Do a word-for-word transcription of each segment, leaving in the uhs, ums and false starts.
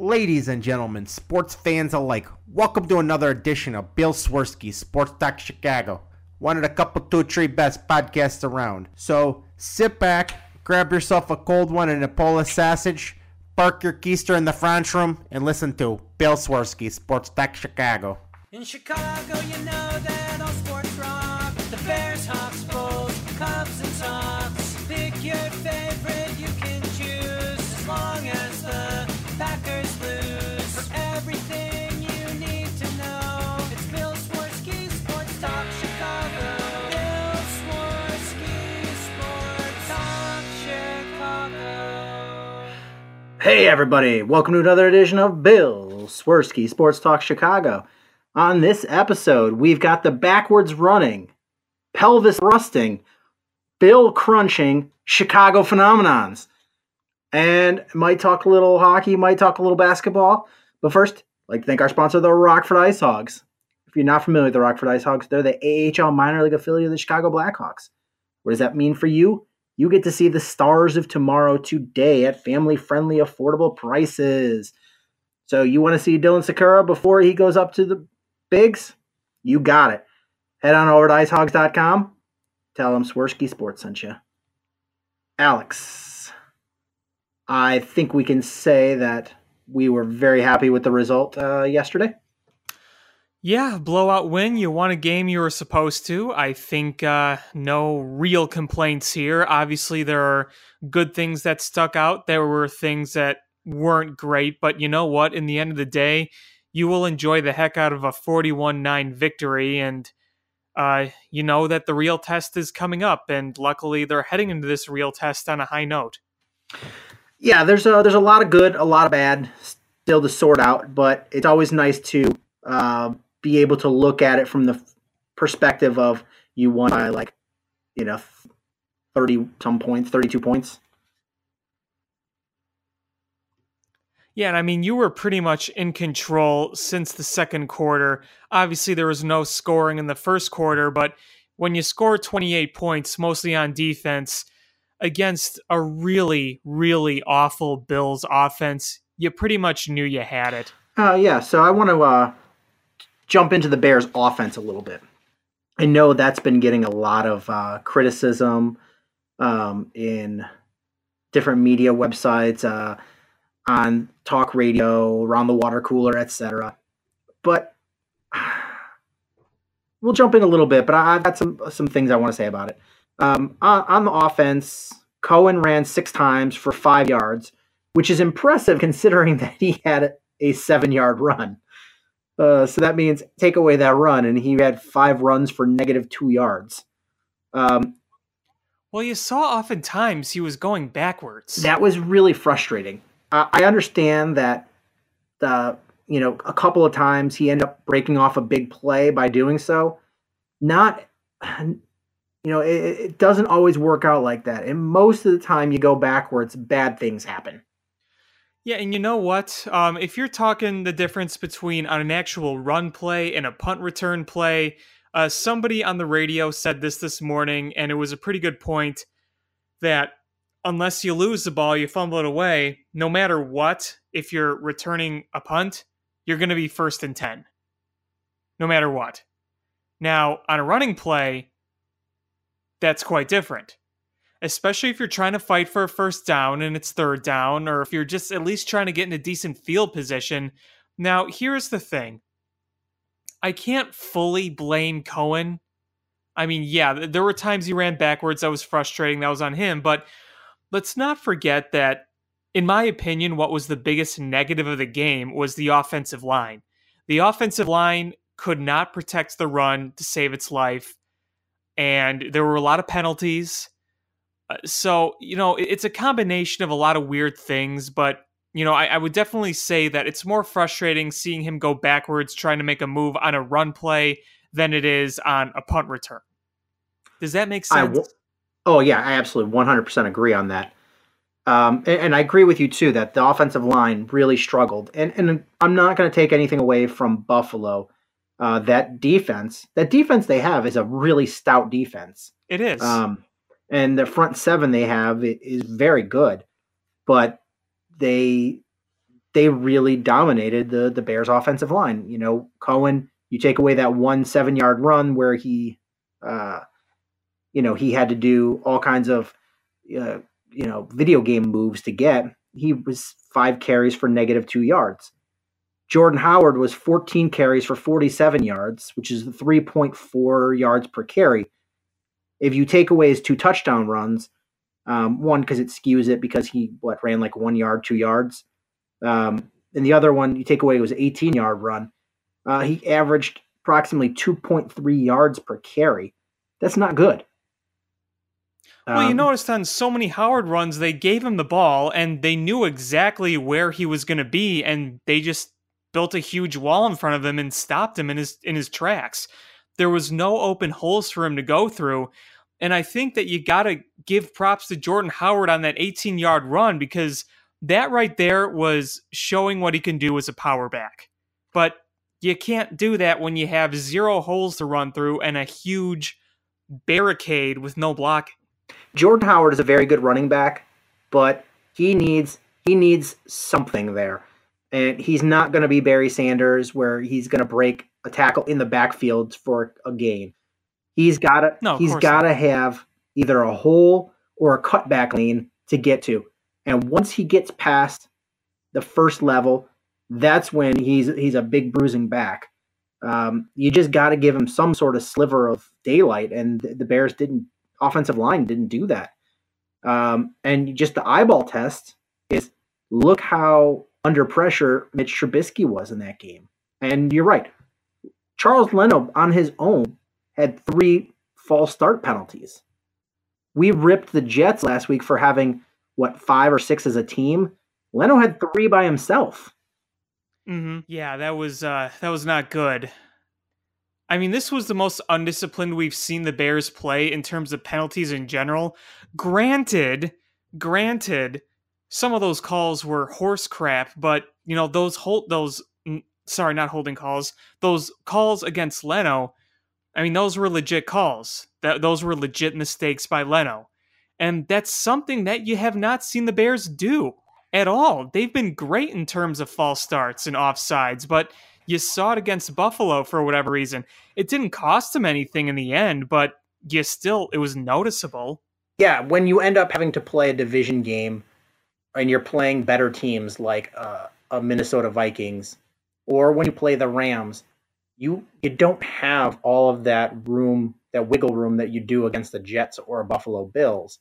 Ladies and gentlemen, sports fans alike, welcome to another edition of Bill Swirsky Sports Talk Chicago, one of the couple, two, three best podcasts around. So sit back, grab yourself a cold one and a Polish sausage, park your keister in the French room, and listen to Bill Swirsky Sports Talk Chicago. In Chicago, you know that all sports rock. The Bears, Hawks, Bulls, Cubs, and Sox. Pick your favorite, you can choose, as long as the Packers lose. For everything you need to know, it's Bill Swirsky Sports Talk Chicago. Bill Swirsky Sports Talk Chicago. Hey everybody, welcome to another edition of Bill Swirsky Sports Talk Chicago. On this episode, we've got the backwards running, pelvis thrusting, bill crunching Chicago phenomenons. And might talk a little hockey, might talk a little basketball. But first, I'd like to thank our sponsor, the Rockford Ice Hogs. If you're not familiar with the Rockford Ice Hogs, they're the A H L minor league affiliate of the Chicago Blackhawks. What does that mean for you? You get to see the stars of tomorrow today at family-friendly, affordable prices. So you want to see Dylan Sakura before he goes up to the bigs? You got it. Head on over to ice hogs dot com. Tell them Swirsky Sports sent you. Alex, I think we can say that we were very happy with the result uh, yesterday. Yeah, blowout win. You won a game you were supposed to. I think uh, no real complaints here. Obviously, there are good things that stuck out. There were things that weren't great, but you know what? In the end of the day, you will enjoy the heck out of a forty-one nine victory, and uh, you know that the real test is coming up, and luckily they're heading into this real test on a high note. Yeah, there's a, there's a lot of good, a lot of bad still to sort out, but it's always nice to uh, be able to look at it from the perspective of you won by like, you know, thirty-some points, thirty-two points. Yeah, and I mean, you were pretty much in control since the second quarter. Obviously, there was no scoring in the first quarter, but when you score twenty-eight points, mostly on defense, against a really, really awful Bills offense, you pretty much knew you had it. Uh, yeah, so I want to uh, jump into the Bears offense a little bit. I know that's been getting a lot of uh, criticism um, in different media websites, uh, on talk radio, around the water cooler, et cetera. But we'll jump in a little bit, but I've got some some things I want to say about it. Um, on, on the offense, Cohen ran six times for five yards, which is impressive considering that he had a seven-yard run. Uh, so that means take away that run, and he had five runs for negative two yards. Um, well, you saw oftentimes he was going backwards. That was really frustrating. Uh, I understand that, uh, you know, a couple of times he ended up breaking off a big play by doing so. Not, you know, it, it doesn't always work out like that. And most of the time you go backwards, bad things happen. Yeah, and you know what? Um, if you're talking the difference between an actual run play and a punt return play, uh, somebody on the radio said this this morning, and it was a pretty good point, that unless you lose the ball, you fumble it away, no matter what, if you're returning a punt, you're going to be first and ten. No matter what. Now, on a running play, that's quite different. Especially if you're trying to fight for a first down and it's third down, or if you're just at least trying to get in a decent field position. Now, here's the thing. I can't fully blame Cohen. I mean, yeah, there were times he ran backwards. That was frustrating. That was on him. But let's not forget that, in my opinion, what was the biggest negative of the game was the offensive line. The offensive line could not protect the run to save its life, and there were a lot of penalties. Uh, so, you know, it's a combination of a lot of weird things, but, you know, I, I would definitely say that it's more frustrating seeing him go backwards trying to make a move on a run play than it is on a punt return. Does that make sense? I w- oh, yeah, I absolutely one hundred percent agree on that. Um, and, and I agree with you, too, that the offensive line really struggled. And, and I'm not going to take anything away from Buffalo. Uh, that defense, that defense they have is a really stout defense. It is. Um, and the front seven they have is very good. But they they really dominated the the Bears offensive line. You know, Cohen, you take away that one seven yard run where he, uh, you know, he had to do all kinds of, uh, you know, video game moves to get. He was five carries for negative two yards. Jordan Howard was fourteen carries for forty-seven yards, which is three point four yards per carry. If you take away his two touchdown runs, um, one because it skews it because he what ran like one yard, two yards, um, and the other one you take away was an eighteen yard run. Uh, he averaged approximately two point three yards per carry. That's not good. Well, you Um, noticed on so many Howard runs, they gave him the ball and they knew exactly where he was going to be, and they just built a huge wall in front of him and stopped him in his in his tracks. There was no open holes for him to go through, and I think that you got to give props to Jordan Howard on that eighteen yard run, because that right there was showing what he can do as a power back. But you can't do that when you have zero holes to run through and a huge barricade with no blocking. Jordan Howard is a very good running back, but he needs he needs something there. And he's not going to be Barry Sanders where he's going to break a tackle in the backfield for a gain. He's got to No, of he's course got to have either a hole or a cutback lane to get to. And once he gets past the first level, that's when he's he's a big bruising back. Um, you just got to give him some sort of sliver of daylight, and the Bears didn't. Offensive line didn't do that. Um, and just the eyeball test is look how under pressure Mitch Trubisky was in that game. And you're right. Charles Leno on his own had three false start penalties. We ripped the Jets last week for having, what, five or six as a team. Leno had three by himself. Mm-hmm. Yeah, that was uh, that was not good. I mean, this was the most undisciplined we've seen the Bears play in terms of penalties in general. Granted, granted, some of those calls were horse crap, but you know those hold those sorry, not holding calls, those calls against Leno. I mean, those were legit calls. That those were legit mistakes by Leno, and that's something that you have not seen the Bears do at all. They've been great in terms of false starts and offsides, but you saw it against Buffalo for whatever reason. It didn't cost them anything in the end, but you still, it was noticeable. Yeah, when you end up having to play a division game and you're playing better teams like uh, a Minnesota Vikings, or when you play the Rams, you you don't have all of that room, that wiggle room that you do against the Jets or Buffalo Bills.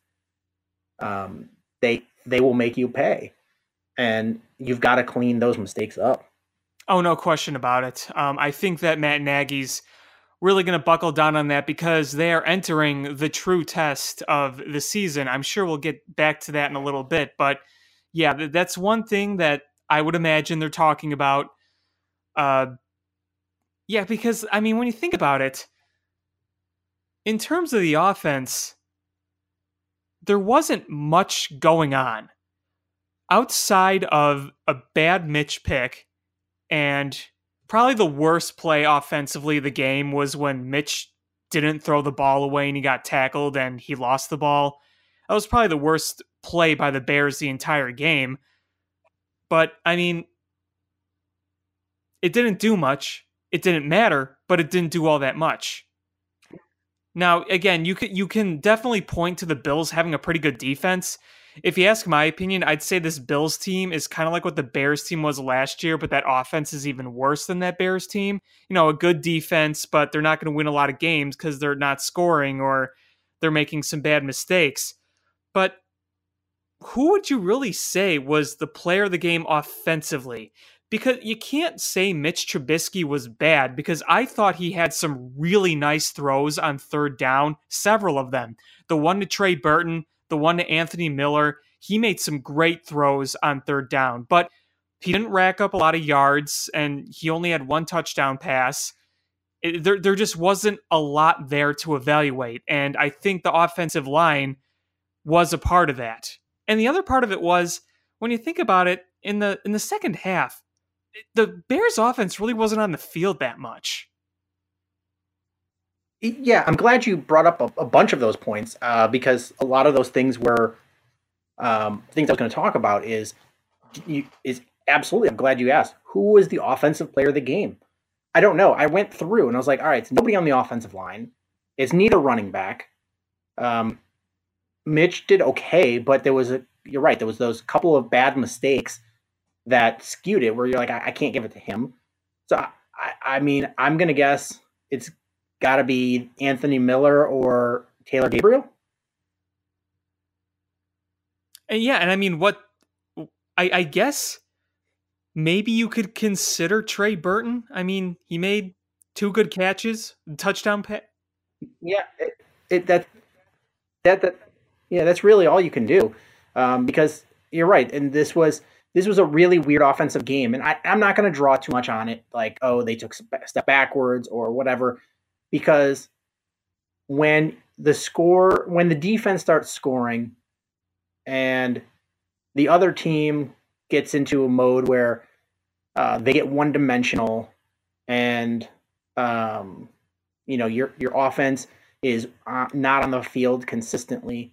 Um, they they will make you pay, and you've got to clean those mistakes up. Oh, no question about it. Um, I think that Matt Nagy's really going to buckle down on that because they are entering the true test of the season. I'm sure we'll get back to that in a little bit, but yeah, th- that's one thing that I would imagine they're talking about. Uh, yeah, because, I mean, when you think about it, in terms of the offense, there wasn't much going on outside of a bad Mitch pick. And probably the worst play offensively of the game was when Mitch didn't throw the ball away and he got tackled and he lost the ball. That was probably the worst play by the Bears the entire game. But, I mean, it didn't do much. It didn't matter, but it didn't do all that much. Now, again, you can, you can definitely point to the Bills having a pretty good defense. If you ask my opinion, I'd say this Bills team is kind of like what the Bears team was last year, but that offense is even worse than that Bears team. You know, a good defense, but they're not going to win a lot of games because they're not scoring or they're making some bad mistakes. But who would you really say was the player of the game offensively? Because you can't say Mitch Trubisky was bad, because I thought he had some really nice throws on third down, several of them. The one to Trey Burton, the one to Anthony Miller, he made some great throws on third down, but he didn't rack up a lot of yards, and he only had one touchdown pass. It, there, there just wasn't a lot there to evaluate, and I think the offensive line was a part of that. And the other part of it was, when you think about it, in the in the second half, the Bears offense really wasn't on the field that much. Yeah, I'm glad you brought up a, a bunch of those points uh, because a lot of those things were um, things I was going to talk about is you, is absolutely. I'm glad you asked. Who was the offensive player of the game? I don't know. I went through and I was like, all right, it's nobody on the offensive line. It's neither running back. Um, Mitch did okay, but there was a, you're right, there was those couple of bad mistakes that skewed it where you're like, I, I can't give it to him. So, I, I mean, I'm going to guess it's got to be Anthony Miller or Taylor Gabriel. And yeah, and I mean, what I, I guess maybe you could consider Trey Burton. I mean, he made two good catches, touchdown pass. Yeah, it, it that that that yeah, that's really all you can do, um, because you're right, and this was this was a really weird offensive game, and I, I'm not going to draw too much on it, like oh they took a step backwards or whatever, because when the score when the defense starts scoring, and the other team gets into a mode where uh, they get one dimensional, and um, you know, your your offense is uh, not on the field consistently,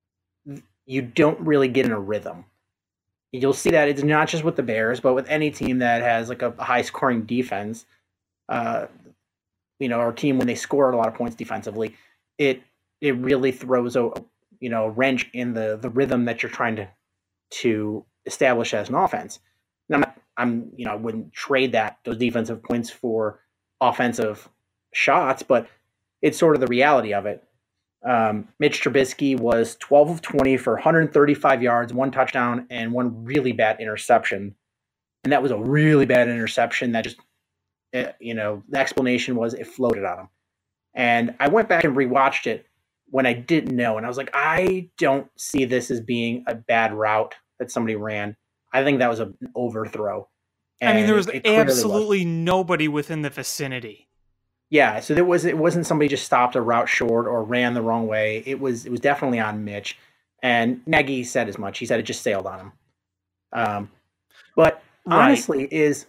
you don't really get in a rhythm. You'll see that it's not just with the Bears, but with any team that has like a high-scoring defense, uh, you know, or a team when they score a lot of points defensively, it it really throws a you know a wrench in the the rhythm that you're trying to to establish as an offense. And I'm not, I'm you know I wouldn't trade that those defensive points for offensive shots, but it's sort of the reality of it. Um, Mitch Trubisky was twelve of twenty for one hundred thirty-five yards, one touchdown, and one really bad interception. And that was a really bad interception that just, you know, the explanation was it floated on him. And I went back and rewatched it when I didn't know. And I was like, I don't see this as being a bad route that somebody ran. I think that was an overthrow. And I mean, there was absolutely was. nobody within the vicinity. Yeah, so there was it wasn't somebody just stopped a route short or ran the wrong way. It was it was definitely on Mitch, and Nagy said as much. He said it just sailed on him. Um, but Right. honestly, is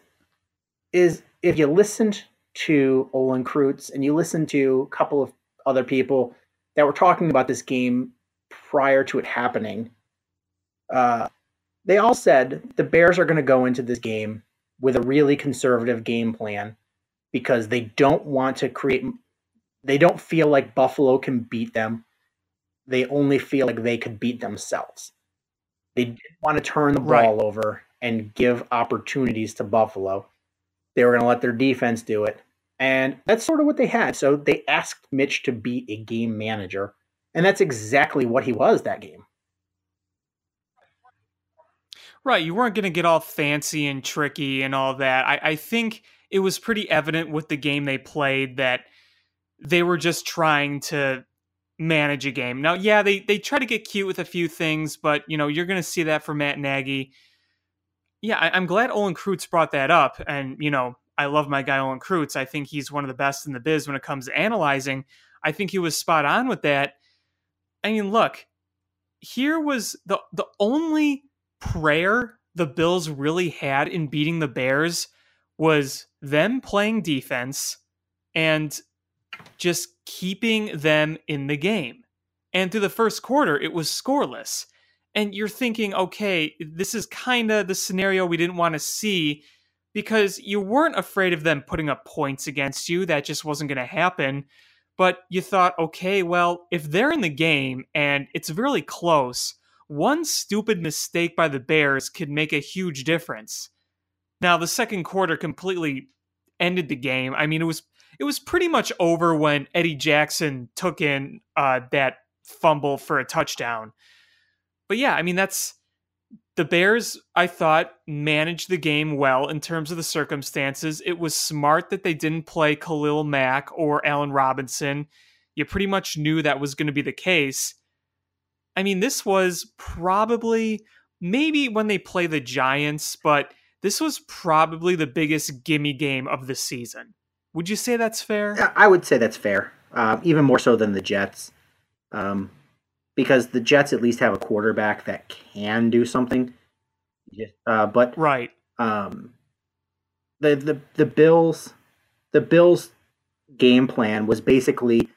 is if you listened to Olin Kreutz and you listened to a couple of other people that were talking about this game prior to it happening, uh, they all said the Bears are going to go into this game with a really conservative game plan, because they don't want to create, they don't feel like Buffalo can beat them. They only feel like they could beat themselves. They didn't want to turn the ball Right. over and give opportunities to Buffalo. They were going to let their defense do it. And that's sort of what they had. So they asked Mitch to be a game manager. And that's exactly what he was that game. Right, you weren't going to get all fancy and tricky and all that. I, I think it was pretty evident with the game they played that they were just trying to manage a game. Now, yeah, they they try to get cute with a few things, but you know you're going to see that from Matt Nagy. Yeah, I, I'm glad Olin Kreutz brought that up, and you know I love my guy Olin Kreutz. I think he's one of the best in the biz when it comes to analyzing. I think he was spot on with that. I mean, look, here was the the only prayer the Bills really had in beating the Bears was them playing defense and just keeping them in the game. And through the first quarter, it was scoreless. And you're thinking, okay, this is kind of the scenario we didn't want to see, because you weren't afraid of them putting up points against you. That just wasn't going to happen. But you thought, okay, well, if they're in the game and it's really close, one stupid mistake by the Bears could make a huge difference. Now, the second quarter completely ended the game. I mean, it was it was pretty much over when Eddie Jackson took in uh, that fumble for a touchdown. But yeah, I mean, that's the Bears, I thought, managed the game well in terms of the circumstances. It was smart that they didn't play Khalil Mack or Allen Robinson. You pretty much knew that was going to be the case. I mean, this was probably, maybe when they play the Giants, but this was probably the biggest gimme game of the season. Would you say that's fair? I would say that's fair, uh, even more so than the Jets, um, because the Jets at least have a quarterback that can do something. Uh, but Right. um, the the the Bills, the Bills' game plan was basically,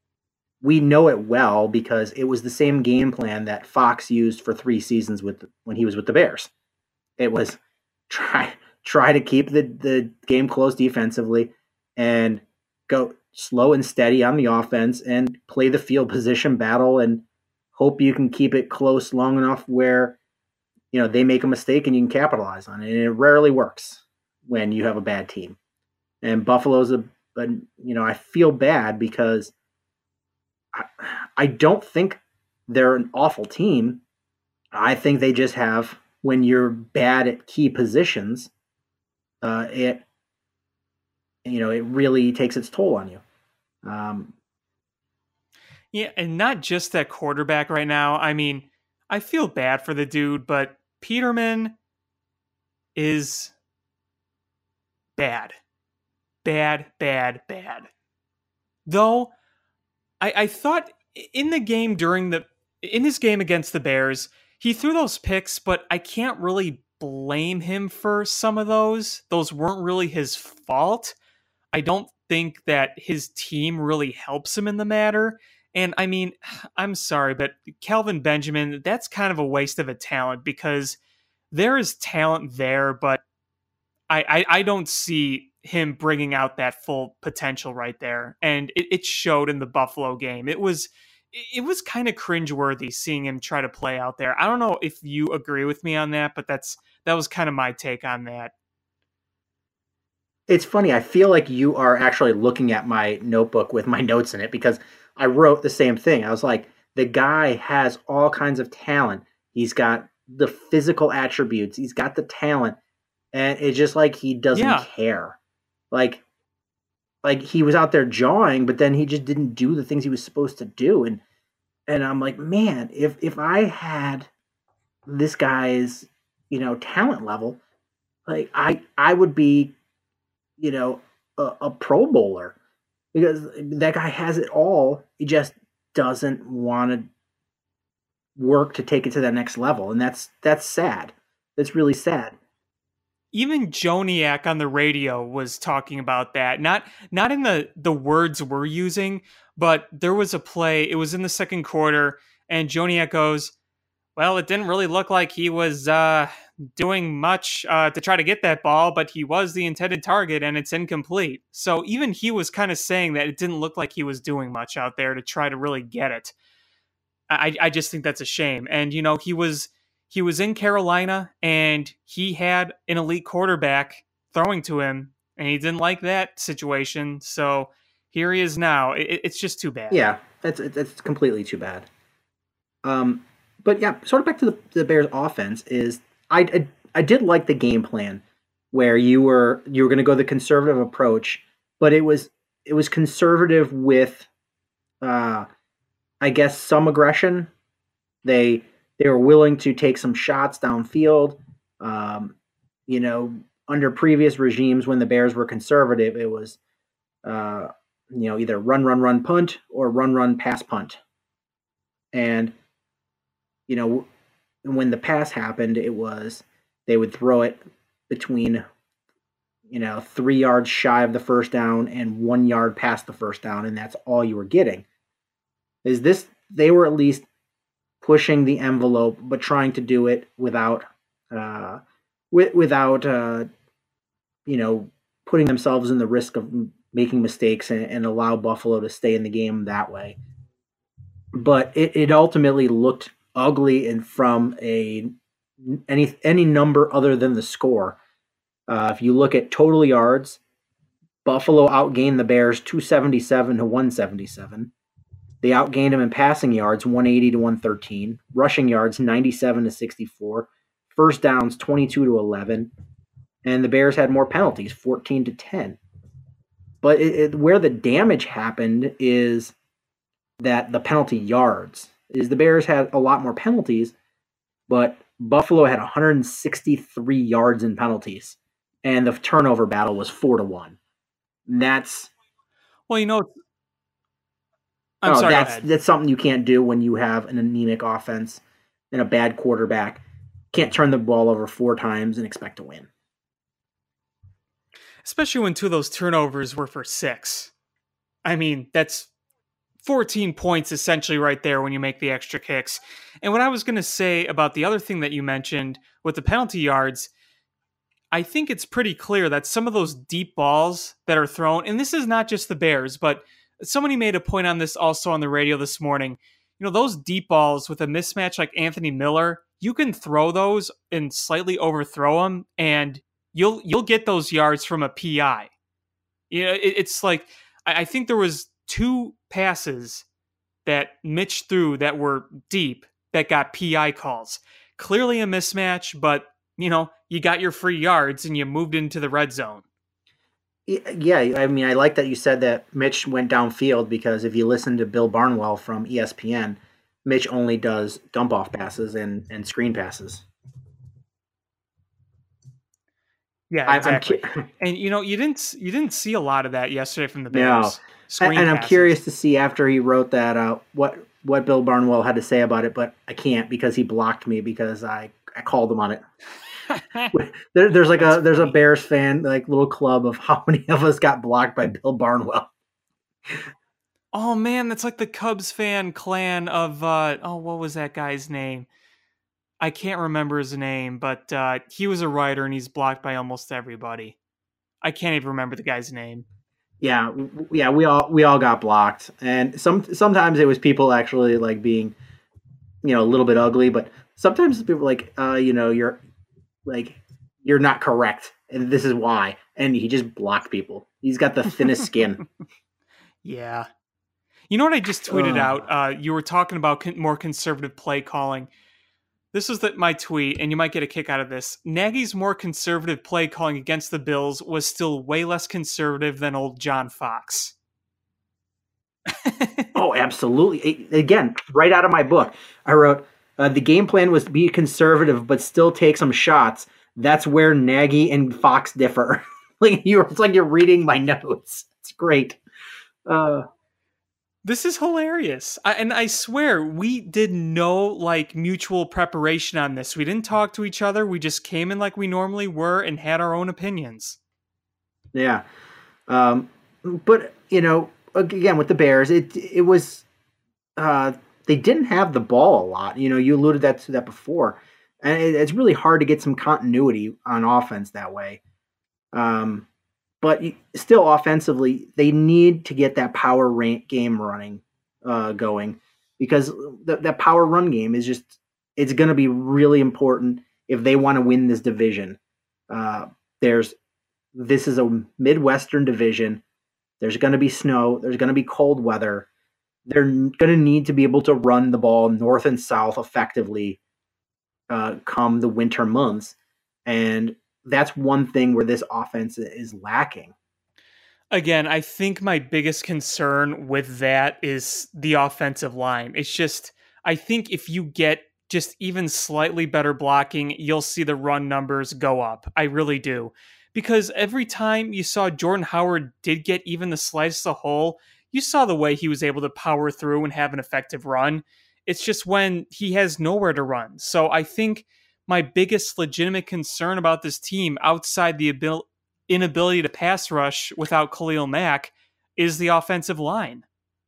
we know it well because it was the same game plan that Fox used for three seasons with when he was with the Bears. It was try try to keep the, the game close defensively and go slow and steady on the offense and play the field position battle and hope you can keep it close long enough where, you know, they make a mistake and you can capitalize on it. And it rarely works when you have a bad team. And Buffalo's a, a you know, I feel bad because I, I don't think they're an awful team. I think they just have, when you're bad at key positions, uh, it, you know, it really takes its toll on you. Um, Yeah, and not just that quarterback right now. I mean, I feel bad for the dude, but Peterman is bad. Bad, bad, bad. Though, I, I thought in the game during the, in his game against the Bears, he threw those picks, but I can't really blame him for some of those. Those weren't really his fault. I don't think that his team really helps him in the matter. And I mean, I'm sorry, but Kelvin Benjamin, that's kind of a waste of a talent because there is talent there, but I, I, I don't see him bringing out that full potential right there. And it, it showed in the Buffalo game. It was it was kind of cringeworthy seeing him try to play out there. I don't know if you agree with me on that, but that's that was kind of my take on that. It's funny. I feel like you are actually looking at my notebook with my notes in it because I wrote the same thing. I was like, the guy has all kinds of talent. He's got the physical attributes. He's got the talent. And it's just like he doesn't Yeah. care. Like, like he was out there jawing, but then he just didn't do the things he was supposed to do. And and I'm like, man, if if I had this guy's, you know, talent level, like I I would be, you know, a, a Pro Bowler. Because that guy has it all. He just doesn't want to work to take it to that next level. And that's that's sad. That's really sad. Even Joniak on the radio was talking about that. Not not in the, the words we're using, but there was a play. It was in the second quarter, and Joniak goes, well, it didn't really look like he was uh, doing much uh, to try to get that ball, but he was the intended target and it's incomplete. So even he was kind of saying that it didn't look like he was doing much out there to try to really get it. I, I just think that's a shame. And, you know, he was he was in Carolina and he had an elite quarterback throwing to him and he didn't like that situation. So here he is now. It, it's just too bad. Yeah, that's that's completely too bad. Um, but yeah, sort of back to the, the Bears' offense is I, I I did like the game plan where you were you were going to go the conservative approach, but it was it was conservative with, uh, I guess, some aggression. They they were willing to take some shots downfield. Um, you know, under previous regimes when the Bears were conservative, it was uh, you know, either run, run, run, punt or run, run, pass, punt. And, you know, when the pass happened, it was they would throw it between, you know, three yards shy of the first down and one yard past the first down, and that's all you were getting. Is this, they were at least pushing the envelope, but trying to do it without, uh, with, without, uh, you know, putting themselves in the risk of making mistakes and, and allow Buffalo to stay in the game that way. But it, it ultimately looked ugly and from a any any number other than the score. Uh, if you look at total yards, Buffalo outgained the Bears two seventy-seven to one seventy-seven. They outgained them in passing yards one eighty to one thirteen, rushing yards ninety-seven to sixty-four, first downs twenty-two to eleven, and the Bears had more penalties, fourteen to ten. But it, it, where the damage happened is that the penalty yards is the Bears had a lot more penalties, but Buffalo had one hundred sixty-three yards in penalties, and the turnover battle was four to one. That's well, you know, I'm oh, sorry. that's go ahead. that's something you can't do when you have an anemic offense and a bad quarterback. Can't turn the ball over four times and expect to win. Especially when two of those turnovers were for six. I mean, that's fourteen points essentially right there when you make the extra kicks. And what I was going to say about the other thing that you mentioned with the penalty yards, I think it's pretty clear that some of those deep balls that are thrown, and this is not just the Bears, but somebody made a point on this also on the radio this morning. You know, those deep balls with a mismatch like Anthony Miller, you can throw those and slightly overthrow them, and you'll you'll get those yards from a P I. You know, it, it's like I, I think there was two passes that Mitch threw that were deep that got P I calls. Clearly a mismatch, but you know, you got your free yards and you moved into the red zone. Yeah, I mean, I like that you said that Mitch went downfield, because if you listen to Bill Barnwell from E S P N, Mitch only does dump off passes and, and screen passes. Yeah, exactly. I'm, I'm, and you know, you didn't you didn't see a lot of that yesterday from the Bears. No, and, and I'm curious to see after he wrote that out what what Bill Barnwell had to say about it, but I can't because he blocked me because I, I called him on it. there, there's like That's a there's funny. a Bears fan like little club of how many of us got blocked by Bill Barnwell. Oh man, that's like the Cubs fan clan of uh, oh what was that guy's name? I can't remember his name, but uh, he was a writer and he's blocked by almost everybody. I can't even remember the guy's name. Yeah, yeah, we all we all got blocked, and some sometimes it was people actually like being, you know, a little bit ugly, but sometimes people like, uh, you know, you're like you're not correct, and this is why, and he just blocked people. He's got the thinnest skin. Yeah, you know what I just tweeted uh. out? Uh, you were talking about con- more conservative play calling. This was the, my tweet, and you might get a kick out of this. Nagy's more conservative play calling against the Bills was still way less conservative than old John Fox. Oh, absolutely. Again, right out of my book, I wrote, uh, the game plan was to be conservative, but still take some shots. That's where Nagy and Fox differ. Like you, it's like you're reading my notes. It's great. Uh, This is hilarious. I, and I swear, we did no like mutual preparation on this. We didn't talk to each other. We just came in like we normally were and had our own opinions. Yeah. Um, but, you know, again, with the Bears, it it was, uh, they didn't have the ball a lot. You know, you alluded that to that before. And it, it's really hard to get some continuity on offense that way. Um But still, offensively, they need to get that power rank game running uh, going, because th- that power run game is just, it's going to be really important if they want to win this division. Uh, there's This is a Midwestern division. There's going to be snow. There's going to be cold weather. They're going to need to be able to run the ball north and south effectively uh, come the winter months. And that's one thing where this offense is lacking. Again, I think my biggest concern with that is the offensive line. It's just, I think if you get just even slightly better blocking, you'll see the run numbers go up. I really do. Because every time you saw Jordan Howard did get even the slightest of hole, you saw the way he was able to power through and have an effective run. It's just when he has nowhere to run. So I think my biggest legitimate concern about this team, outside the abil- inability to pass rush without Khalil Mack, is the offensive line.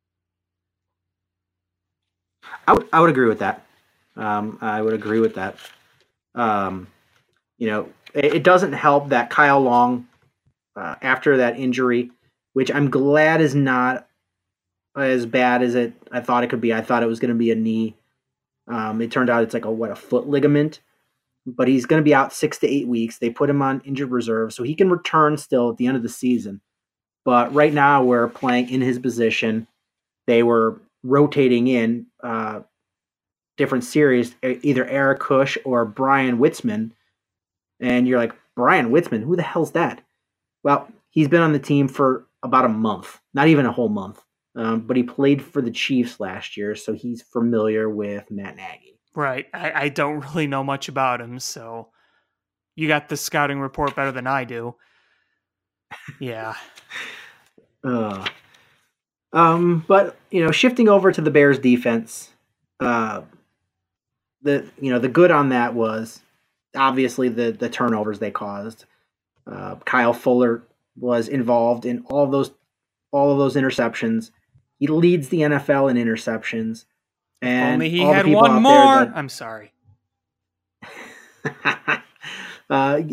I would, I would agree with that. Um, I would agree with that. Um, you know, it, it doesn't help that Kyle Long, uh, after that injury, which I'm glad is not as bad as it I thought it could be. I thought it was going to be a knee. Um, it turned out it's like a what a foot ligament. But he's going to be out six to eight weeks. They put him on injured reserve, so he can return still at the end of the season. But right now we're playing in his position. They were rotating in uh, different series, either Eric Kush or Brian Witzman. And you're like, Brian Witzman, who the hell's that? Well, he's been on the team for about a month, not even a whole month. Um, but he played for the Chiefs last year, so he's familiar with Matt Nagy. Right. I, I don't really know much about him, so you got the scouting report better than I do. Yeah. uh, um, but, you know, shifting over to the Bears defense, uh, the you know, the good on that was obviously the, the turnovers they caused. Uh, Kyle Fuller was involved in all of those all of those interceptions. He leads the N F L in interceptions. And only he had one more. That, I'm sorry. uh, if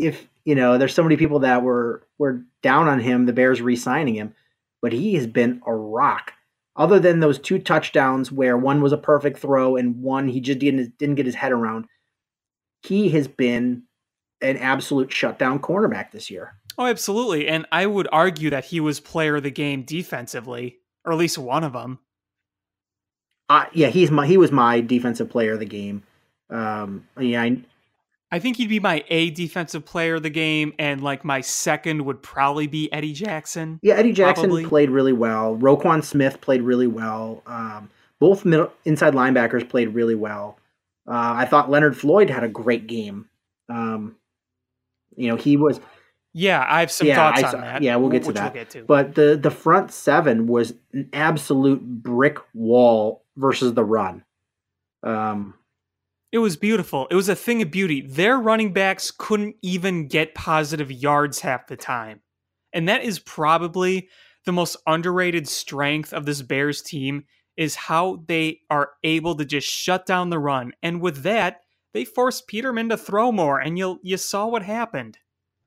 you know, there's so many people that were were down on him, the Bears re-signing him, but he has been a rock. Other than those two touchdowns where one was a perfect throw and one he just didn't didn't get his head around, he has been an absolute shutdown cornerback this year. Oh, absolutely. And I would argue that he was player of the game defensively, or at least one of them. Uh, yeah, he's my he was my defensive player of the game. Um, yeah, I, I think he'd be my A defensive player of the game, and like my second would probably be Eddie Jackson. Yeah, Eddie Jackson probably. played really well. Roquan Smith played really well. Um, both middle, inside linebackers played really well. Uh, I thought Leonard Floyd had a great game. Um, you know, he was. Yeah, I have some yeah, thoughts I on saw, that. Yeah, we'll get to which that. We'll get to. But the the front seven was an absolute brick wall versus the run. Um, It was beautiful. It was a thing of beauty. Their running backs couldn't even get positive yards half the time. And that is probably the most underrated strength of this Bears team, is how they are able to just shut down the run. And with that, they forced Peterman to throw more, and you you saw what happened.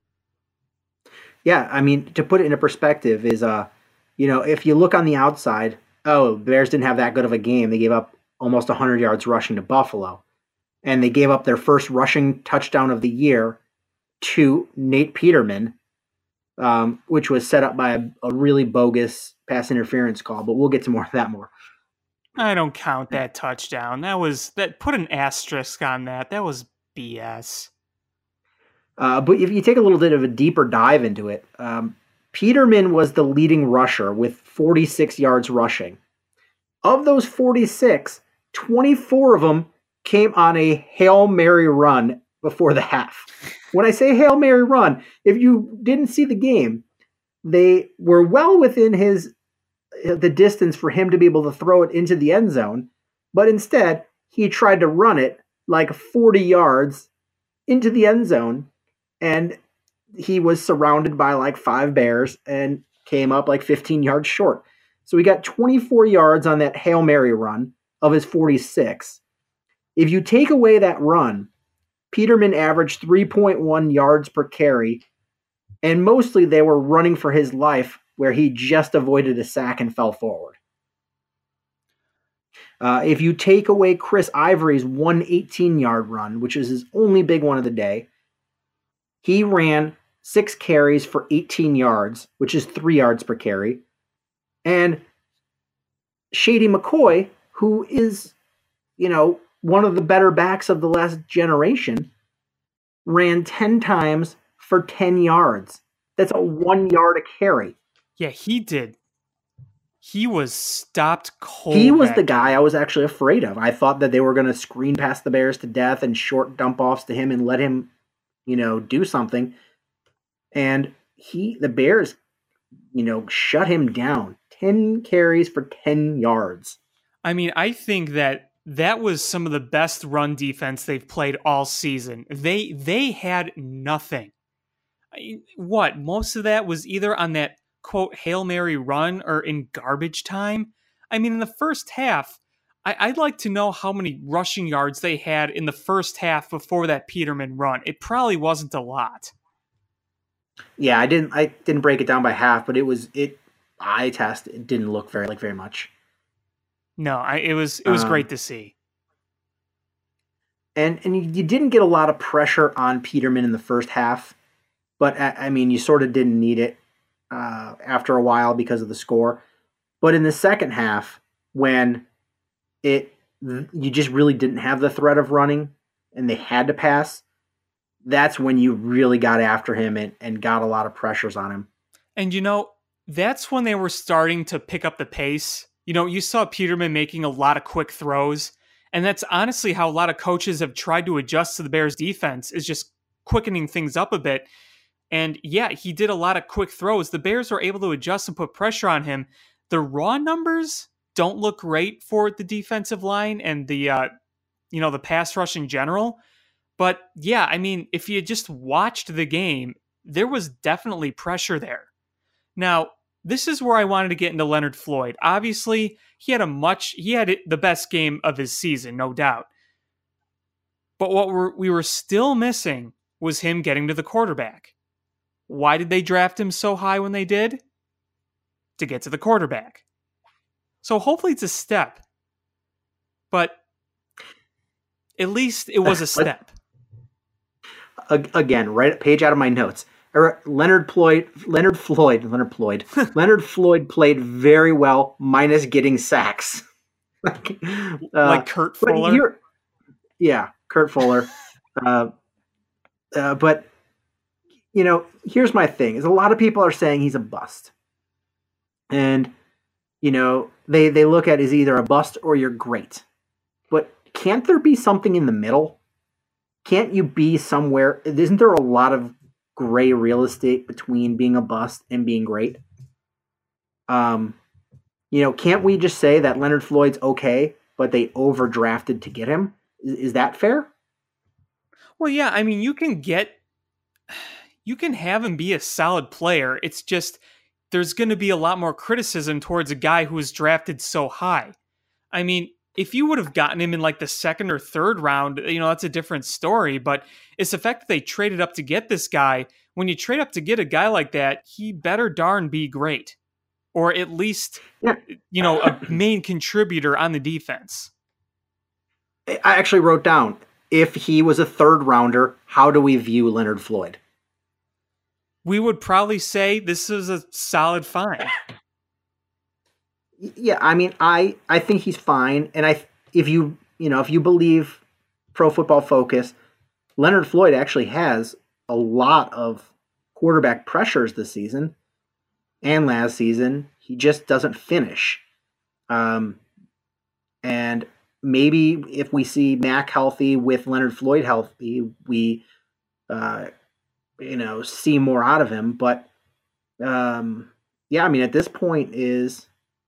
Yeah, I mean, to put it into perspective is, uh, you know, if you look on the outside, oh, Bears didn't have that good of a game. They gave up almost one hundred yards rushing to Buffalo. And they gave up their first rushing touchdown of the year to Nate Peterman, um, which was set up by a, a really bogus pass interference call. But we'll get to more of that more. I don't count that touchdown. That was that. Put an asterisk on that. That was B S. Uh, but if you take a little bit of a deeper dive into it, um, Peterman was the leading rusher with forty-six yards rushing. Of those forty-six, twenty-four of them came on a Hail Mary run before the half. When I say Hail Mary run, if you didn't see the game, they were well within his the distance for him to be able to throw it into the end zone, but instead he tried to run it like forty yards into the end zone, and he was surrounded by like five Bears and came up like fifteen yards short. So he got twenty-four yards on that Hail Mary run of his forty-six. If you take away that run, Peterman averaged three point one yards per carry, and mostly they were running for his life, where he just avoided a sack and fell forward. Uh, if you take away Chris Ivory's one eighteen-yard run, which is his only big one of the day, he ran six carries for eighteen yards, which is three yards per carry. And Shady McCoy, who is, you know, one of the better backs of the last generation, ran ten times for ten yards. That's a one yard a carry. Yeah, he did. He was stopped cold. He was that the game. guy I was actually afraid of. I thought that they were going to screen past the Bears to death and short dump offs to him and let him, you know, do something. And he, the Bears, you know, shut him down. ten carries for ten yards. I mean, I think that that was some of the best run defense they've played all season. They they had nothing. I- What? Most of that was either on that quote Hail Mary run or in garbage time. I mean, in the first half, I, I'd like to know how many rushing yards they had in the first half before that Peterman run. It probably wasn't a lot. Yeah, I didn't I didn't break it down by half, but it was it eye test. It didn't look very like very much. No, I, it was it was Um, great to see. And and you, you didn't get a lot of pressure on Peterman in the first half, but I, I mean, you sort of didn't need it uh, after a while because of the score. But in the second half, when it you just really didn't have the threat of running and they had to pass, that's when you really got after him and, and got a lot of pressures on him. And you know, that's when they were starting to pick up the pace. You know, you saw Peterman making a lot of quick throws, and that's honestly how a lot of coaches have tried to adjust to the Bears defense, is just quickening things up a bit. And yeah, he did a lot of quick throws. The Bears were able to adjust and put pressure on him. The raw numbers don't look great for the defensive line and the, uh, you know, the pass rush in general. But yeah, I mean, if you just watched the game, there was definitely pressure there. Now, this is where I wanted to get into Leonard Floyd. Obviously, he had a much, he had the best game of his season, no doubt. But what we're, we were still missing was him getting to the quarterback. Why did they draft him so high when they did? To get to the quarterback. So hopefully it's a step. But at least it was a step. Again, right page out of my notes. Leonard Floyd, Leonard Floyd, Leonard Floyd, Leonard Floyd played very well, minus getting sacks. like, uh, like Kurt Fuller. Yeah, Kurt Fuller. uh, uh, but you know, here's my thing: is a lot of people are saying he's a bust, and you know, they they look at is either a bust or you're great. But can't there be something in the middle? Can't you be somewhere? Isn't there a lot of gray real estate between being a bust and being great? Um, you know, can't we just say that Leonard Floyd's okay, but they overdrafted to get him? Is, is that fair? Well, yeah. I mean, you can get, you can have him be a solid player. It's just there's going to be a lot more criticism towards a guy who was drafted so high. I mean, if you would have gotten him in like the second or third round, you know, that's a different story. But it's the fact that they traded up to get this guy. When you trade up to get a guy like that, he better darn be great. Or at least, yeah. you know, a main contributor on the defense. I actually wrote down, if he was a third rounder, how do we view Leonard Floyd? We would probably say this is a solid find. Yeah, I mean, I, I think he's fine, and I if you you know if you believe Pro Football Focus, Leonard Floyd actually has a lot of quarterback pressures this season and last season. He just doesn't finish, um, and maybe if we see Mac healthy with Leonard Floyd healthy, we uh, you know see more out of him. But um, yeah, I mean, at this point is.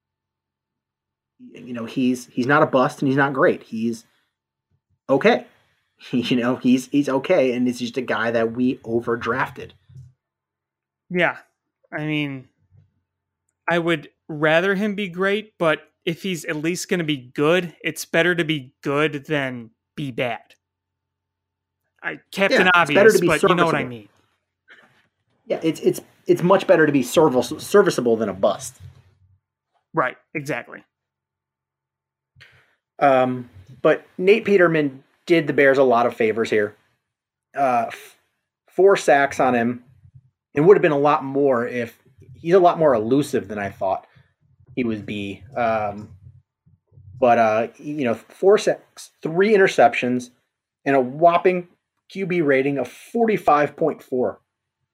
You know, he's he's not a bust and he's not great. He's okay. You know, he's he's okay, and it's just a guy that we overdrafted. Yeah. I mean, I would rather him be great, but if he's at least going to be good, it's better to be good than be bad. I Captain yeah, Obvious, but you know what I mean. Yeah, it's it's it's much better to be service, serviceable than a bust. Right, exactly. Um, but Nate Peterman did the Bears a lot of favors here. Uh, f- four sacks on him. It would have been a lot more if he's a lot more elusive than I thought he would be. Um, but, uh, you know, four sacks, three interceptions, and a whopping Q B rating of forty-five point four.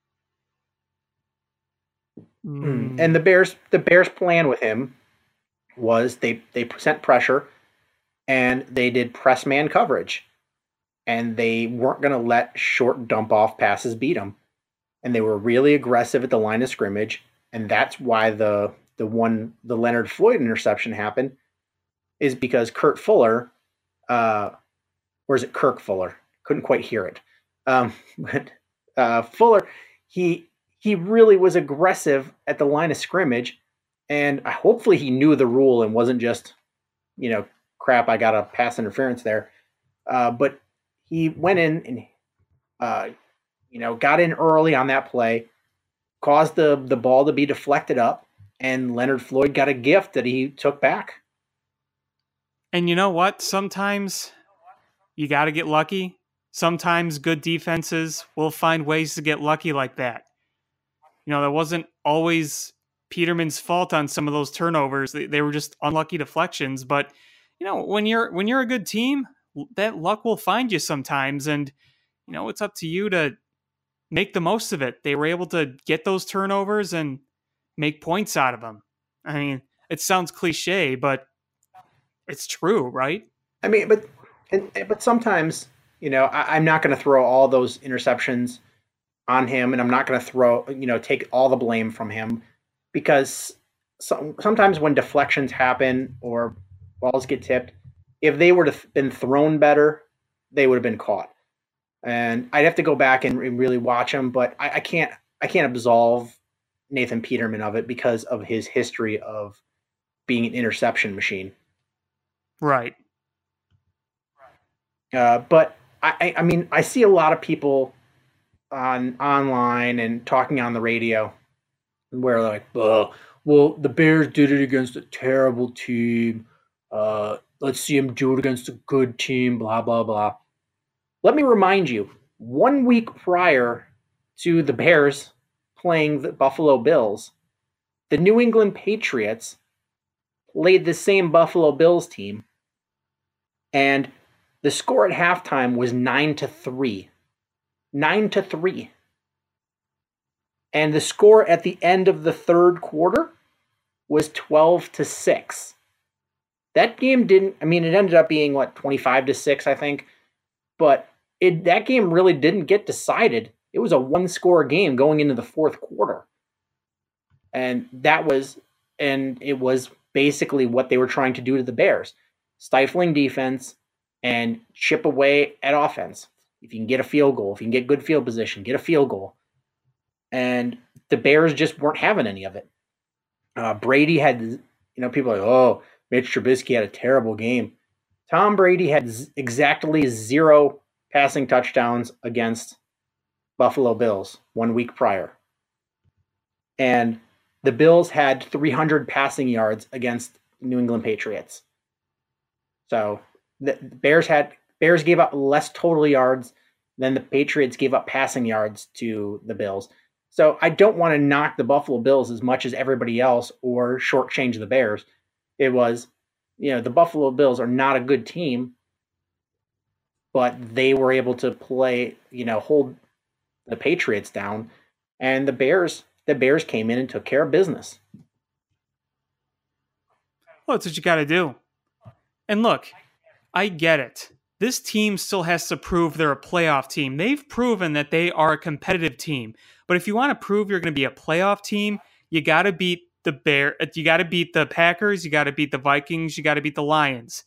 Mm. And the Bears, the Bears' plan with him was they, they sent pressure. And they did press man coverage. And they weren't going to let short dump off passes beat them. And they were really aggressive at the line of scrimmage. And that's why the the one the Leonard Floyd interception happened, is because Kurt Fuller, uh, or is it Kirk Fuller? Couldn't quite hear it. Um, but uh, Fuller, he he really was aggressive at the line of scrimmage. And hopefully he knew the rule and wasn't just, you know, crap, I got a pass interference there. Uh, but he went in and, uh, you know, got in early on that play, caused the, the ball to be deflected up, and Leonard Floyd got a gift that he took back. And you know what? Sometimes you got to get lucky. Sometimes good defenses will find ways to get lucky like that. You know, that wasn't always Peterman's fault on some of those turnovers. They, they were just unlucky deflections, but you know, when you're when you're a good team, that luck will find you sometimes, and you know, it's up to you to make the most of it. They were able to get those turnovers and make points out of them. I mean, it sounds cliche, but it's true, right? I mean, but and, but sometimes, you know, I, I'm not going to throw all those interceptions on him, and I'm not going to throw, you know, take all the blame from him, because some, sometimes when deflections happen or balls get tipped, if they were to have been thrown better, they would have been caught. And I'd have to go back and really watch them, but I, I can't I can't absolve Nathan Peterman of it because of his history of being an interception machine. Right. Uh, but I, I mean, I see a lot of people on online and talking on the radio where they're like, oh, well, the Bears did it against a terrible team. Uh, let's see them do it against a good team, blah, blah, blah. Let me remind you, one week prior to the Bears playing the Buffalo Bills, the New England Patriots played the same Buffalo Bills team, and the score at halftime was nine to three. Nine to three. And the score at the end of the third quarter was twelve to six. That game didn't, I mean, it ended up being, what, twenty-five to six, I think. But it, that game really didn't get decided. It was a one-score game going into the fourth quarter. And that was, and it was basically what they were trying to do to the Bears. Stifling defense and chip away at offense. If you can get a field goal, if you can get good field position, get a field goal. And the Bears just weren't having any of it. Uh, Brady had, you know, people are like, oh, Mitch Trubisky had a terrible game. Tom Brady had z- exactly zero passing touchdowns against Buffalo Bills one week prior. And the Bills had three hundred passing yards against New England Patriots. So the Bears had Bears gave up less total yards than the Patriots gave up passing yards to the Bills. So I don't want to knock the Buffalo Bills as much as everybody else or shortchange the Bears. It was, you know, the Buffalo Bills are not a good team, but they were able to play, you know, hold the Patriots down, and the Bears, the Bears came in and took care of business. Well, that's what you got to do. And look, I get it. This team still has to prove they're a playoff team. They've proven that they are a competitive team. But if you want to prove you're going to be a playoff team, you got to beat the Bear. You got to beat the Packers. You got to beat the Vikings. You got to beat the Lions.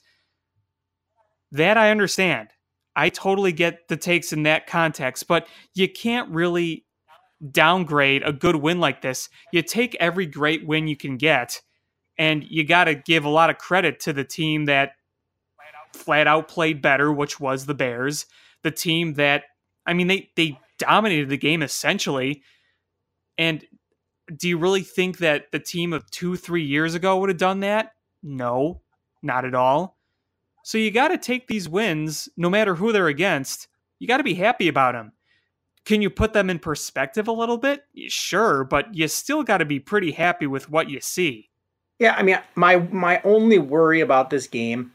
That I understand. I totally get the takes in that context, but you can't really downgrade a good win like this. You take every great win you can get, and you got to give a lot of credit to the team that flat out played better, which was the Bears. The team that, I mean, they, they dominated the game essentially. And do you really think that the team of two, three years ago would have done that? No, not at all. So you got to take these wins, no matter who they're against. You got to be happy about them. Can you put them in perspective a little bit? Sure, but you still got to be pretty happy with what you see. Yeah, I mean, my my only worry about this game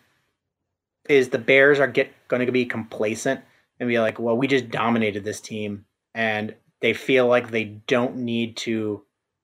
is the Bears are get going to be complacent and be like, well, we just dominated this team, and they feel like they don't need to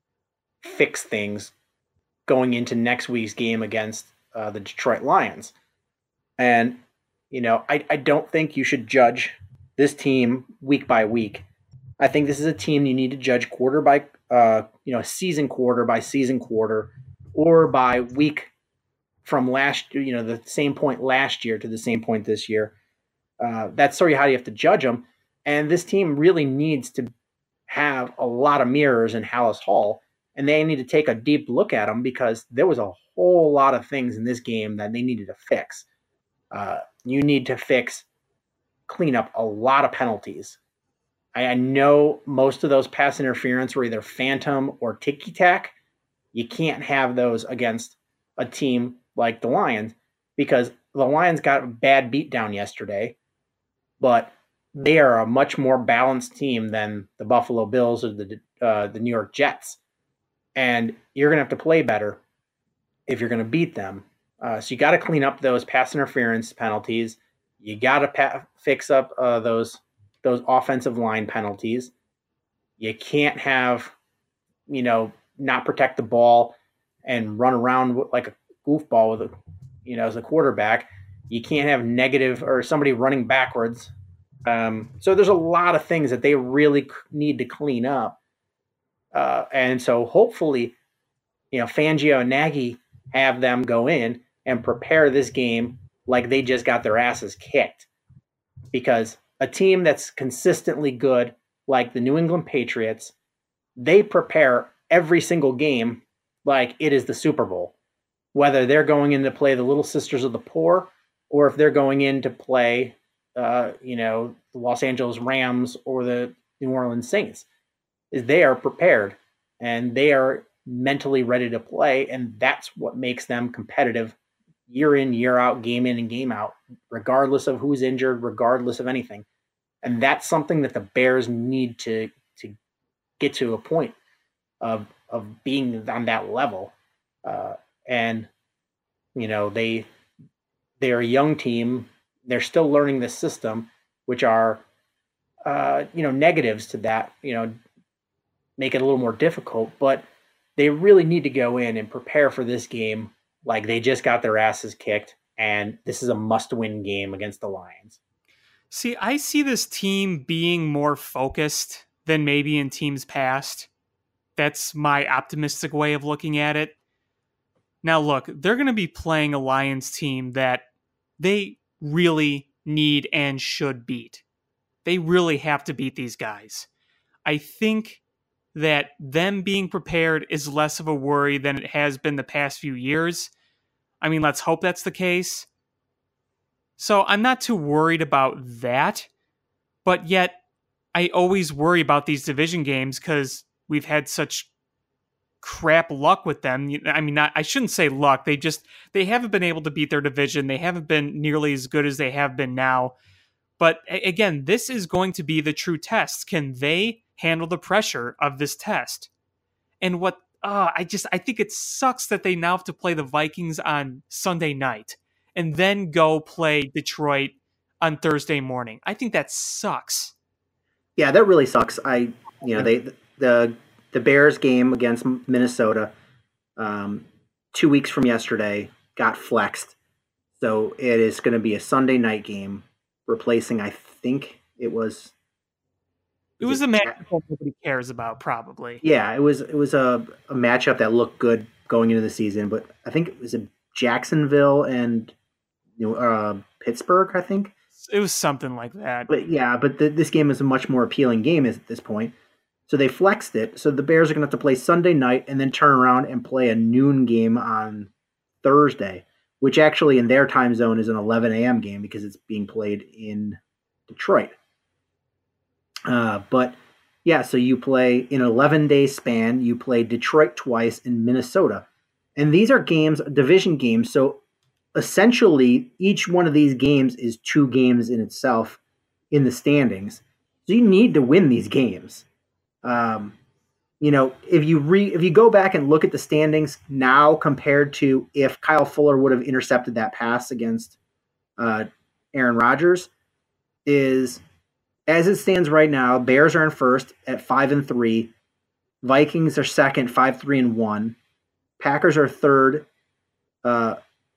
fix things going into next week's game against uh, the Detroit Lions. And, you know, I, I don't think you should judge this team week by week. I think this is a team you need to judge quarter by, uh, you know, season quarter by season quarter, or by week from last, you know, the same point last year to the same point this year. Uh, that's sort of how you have to judge them. And this team really needs to have a lot of mirrors in Hallis Hall, and they need to take a deep look at them, because there was a whole lot of things in this game that they needed to fix. Uh, you need to fix, clean up a lot of penalties. I, I know most of those pass interference were either phantom or ticky-tack. You can't have those against a team like the Lions, because the Lions got a bad beatdown yesterday, but they are a much more balanced team than the Buffalo Bills or the uh, the New York Jets. And you're going to have to play better if you're going to beat them. Uh, so you got to clean up those pass interference penalties. You got to pa- fix up uh, those those offensive line penalties. You can't have, you know, not protect the ball and run around like a goofball with a, you know, as a quarterback. You can't have negative or somebody running backwards. Um, so there's a lot of things that they really need to clean up. Uh, and so hopefully, you know, Fangio and Nagy have them go in and prepare this game like they just got their asses kicked. Because a team that's consistently good, like the New England Patriots, they prepare every single game like it is the Super Bowl. Whether they're going in to play the Little Sisters of the Poor, or if they're going in to play, uh, you know, the Los Angeles Rams or the New Orleans Saints, is they are prepared and they are mentally ready to play, and that's what makes them competitive year in, year out, game in and game out, regardless of who's injured, regardless of anything. And that's something that the Bears need to to get to a point of of being on that level. Uh, and you know, they they're a young team. They're still learning the system, which are uh, you know, negatives to that. You know, make it a little more difficult, but they really need to go in and prepare for this game like they just got their asses kicked, and this is a must-win game against the Lions. See, I see this team being more focused than maybe in teams past. That's my optimistic way of looking at it. Now, look, they're going to be playing a Lions team that they really need and should beat. They really have to beat these guys. I think that them being prepared is less of a worry than it has been the past few years. I mean, let's hope that's the case. So I'm not too worried about that, but yet I always worry about these division games because we've had such crap luck with them. I mean, not, I shouldn't say luck. They just, they haven't been able to beat their division. They haven't been nearly as good as they have been now. But again, this is going to be the true test. Can they handle the pressure of this test? And what, uh, I just, I think it sucks that they now have to play the Vikings on Sunday night and then go play Detroit on Thursday morning. I think that sucks. Yeah, that really sucks. I, you know, they, the, the Bears game against Minnesota, um, two weeks from yesterday got flexed. So it is going to be a Sunday night game, replacing, I think it was, It was a match nobody cares about, probably. Yeah, it was it was a, a matchup that looked good going into the season, but I think it was in Jacksonville and you know uh, Pittsburgh, I think. It was something like that. But yeah, but the, this game is a much more appealing game at this point. So they flexed it. So the Bears are going to have to play Sunday night and then turn around and play a noon game on Thursday, which actually in their time zone is an eleven a.m. game because it's being played in Detroit. Uh, but yeah, so you play in an eleven-day span, you play Detroit twice and Minnesota. And these are games, division games, so essentially each one of these games is two games in itself in the standings. So you need to win these games. Um, you know, if you re, if you go back and look at the standings now compared to if Kyle Fuller would have intercepted that pass against uh, Aaron Rodgers, is as it stands right now, Bears are in first at five and three. Vikings are second, five, three, and one. Packers are third uh,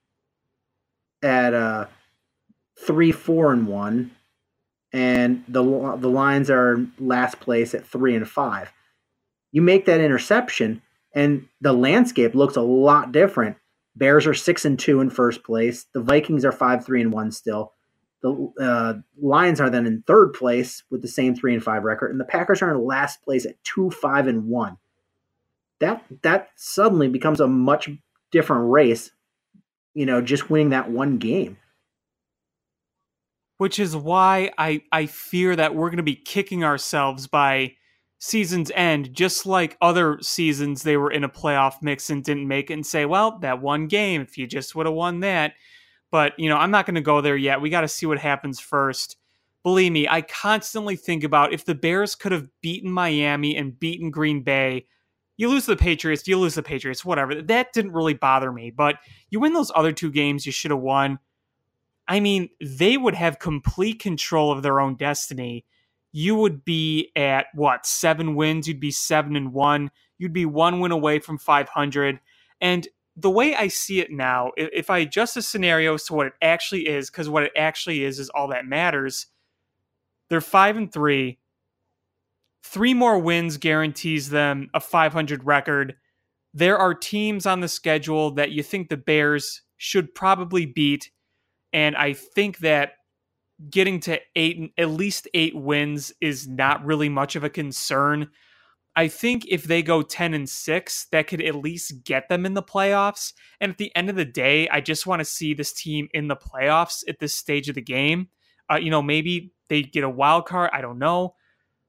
at uh, three, four, and one. And the the Lions are last place at three and five. You make that interception, and the landscape looks a lot different. Bears are six and two in first place. The Vikings are five, three, and one still. The uh, Lions are then in third place with the same three and five record, and the Packers are in last place at two, five, and one. That that suddenly becomes a much different race. You know, just winning that one game. Which is why I, I fear that we're going to be kicking ourselves by season's end, just like other seasons they were in a playoff mix and didn't make it, and say, well, that one game, if you just would have won that. But, you know, I'm not going to go there yet. We got to see what happens first. Believe me, I constantly think about if the Bears could have beaten Miami and beaten Green Bay. You lose the Patriots, you lose the Patriots, whatever. That didn't really bother me. But you win those other two games you should have won. I mean, they would have complete control of their own destiny. You would be at, what, seven wins? You'd be seven and one. You'd be one win away from five hundred. And the way I see it now, if I adjust the scenarios to what it actually is, because what it actually is is all that matters, they're five and three. Three more wins guarantees them a five hundred record. There are teams on the schedule that you think the Bears should probably beat. And I think that getting to eight, at least eight wins is not really much of a concern. I think if they go ten and six, that could at least get them in the playoffs. And at the end of the day, I just want to see this team in the playoffs at this stage of the game. Uh, you know, maybe they get a wild card. I don't know.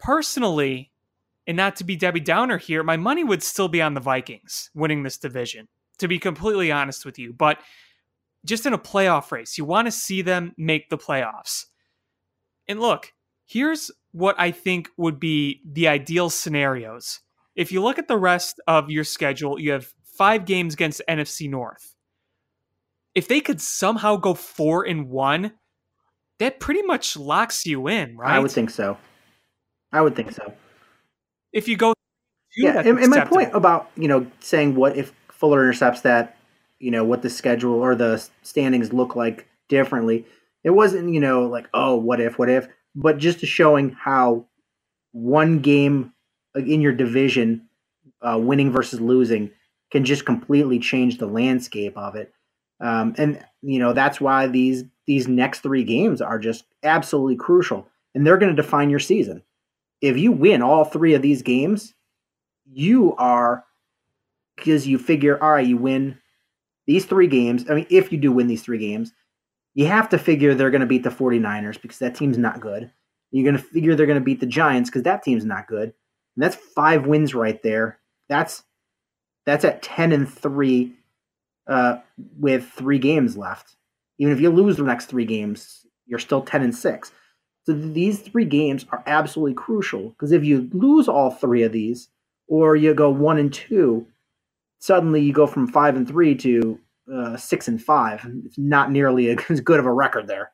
personally, and not to be Debbie Downer here, my money would still be on the Vikings winning this division, to be completely honest with you. But just in a playoff race, you want to see them make the playoffs. And look, here's what I think would be the ideal scenarios. If you look at the rest of your schedule, you have five games against the N F C North. If they could somehow go four and one, that pretty much locks you in, right? I would think so. I would think so. If you go, two, Yeah, that's and, and my acceptable. point about, you know, saying what if Fuller intercepts that, you know, what the schedule or the standings look like differently. It wasn't, you know, like, oh, what if, what if, but just to showing how one game in your division, uh, winning versus losing, can just completely change the landscape of it. Um, and, you know, that's why these these next three games are just absolutely crucial. And they're going to define your season. If you win all three of these games, you are, because you figure, all right, you win these three games. I mean, if you do win these three games, you have to figure they're going to beat the 49ers because that team's not good. You're going to figure they're going to beat the Giants because that team's not good. And that's five wins right there. That's that's at ten and three uh, with three games left. Even if you lose the next three games, you're still ten and six. So these three games are absolutely crucial because if you lose all three of these, or you go one and two, suddenly you go from five and three to uh, six and five. It's not nearly as good of a record there.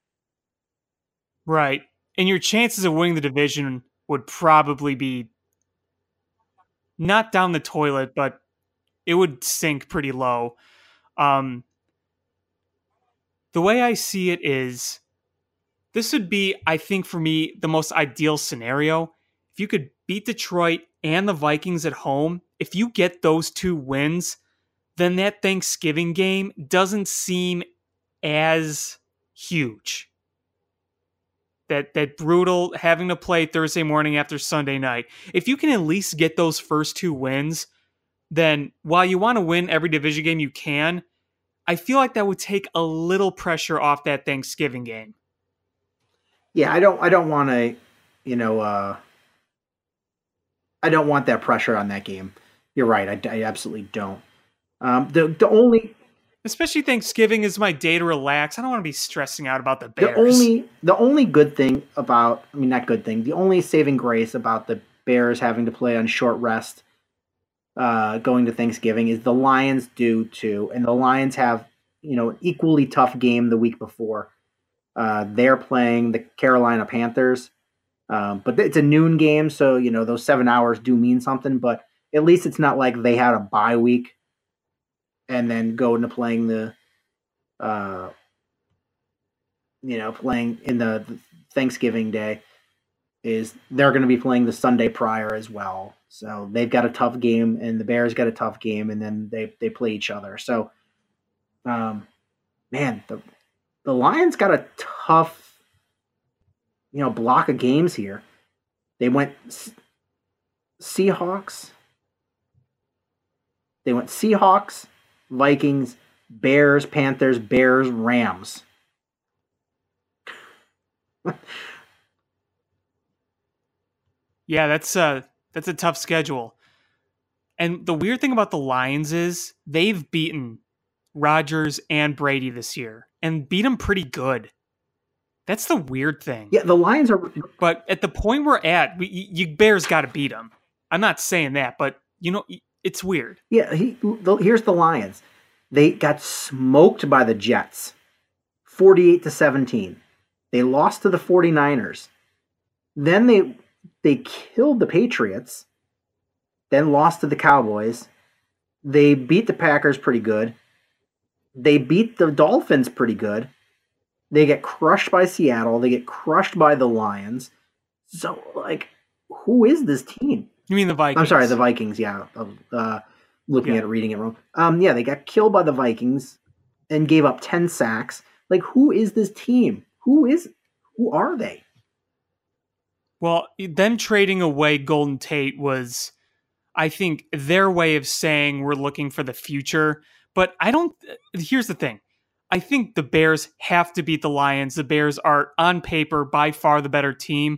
Right. And your chances of winning the division would probably be not down the toilet, but it would sink pretty low. Um, the way I see it is, this would be, I think, for me, the most ideal scenario. If you could beat Detroit and the Vikings at home, if you get those two wins, then that Thanksgiving game doesn't seem as huge. That that brutal having to play Thursday morning after Sunday night. If you can at least get those first two wins, then while you want to win every division game you can, I feel like that would take a little pressure off that Thanksgiving game. Yeah, I don't I don't want to, you know, uh, I don't want that pressure on that game. You're right. I, I absolutely don't. Um, the the only Especially Thanksgiving is my day to relax. I don't want to be stressing out about the Bears. The only the only good thing about, I mean, not good thing, the only saving grace about the Bears having to play on short rest uh, going to Thanksgiving is the Lions do too. And the Lions have, you know, an equally tough game the week before. Uh, they're playing the Carolina Panthers. Um, but it's a noon game, so, you know, those seven hours do mean something. But at least it's not like they had a bye week and then go into playing the, uh, you know, playing in the, the Thanksgiving day. Is they're going to be playing the Sunday prior as well. So they've got a tough game, and the Bears got a tough game, and then they, they play each other. So, um, man, the the Lions got a tough, you know, block of games here. They went Seahawks. They went Seahawks, Vikings, Bears, Panthers, Bears, Rams. Yeah, that's a, that's a tough schedule. And the weird thing about the Lions is they've beaten Rodgers and Brady this year and beat them pretty good. That's the weird thing. Yeah, the Lions are... But at the point we're at, we, you Bears got to beat them. I'm not saying that, but, you know, it's weird. Yeah, he, the, here's the Lions. They got smoked by the Jets, forty-eight to seventeen. They lost to the 49ers. Then they they killed the Patriots, then lost to the Cowboys. They beat the Packers pretty good. They beat the Dolphins pretty good. They get crushed by Seattle. They get crushed by the Lions. So, like, who is this team? You mean the Vikings? I'm sorry, the Vikings, yeah. Uh, looking Yeah. at it, reading it wrong. Um, yeah, they got killed by the Vikings and gave up ten sacks. Like, who is this team? Who is, who are they? Well, them trading away Golden Tate was, I think, their way of saying we're looking for the future. But I don't, here's the thing. I think the Bears have to beat the Lions. The Bears are, on paper, by far the better team.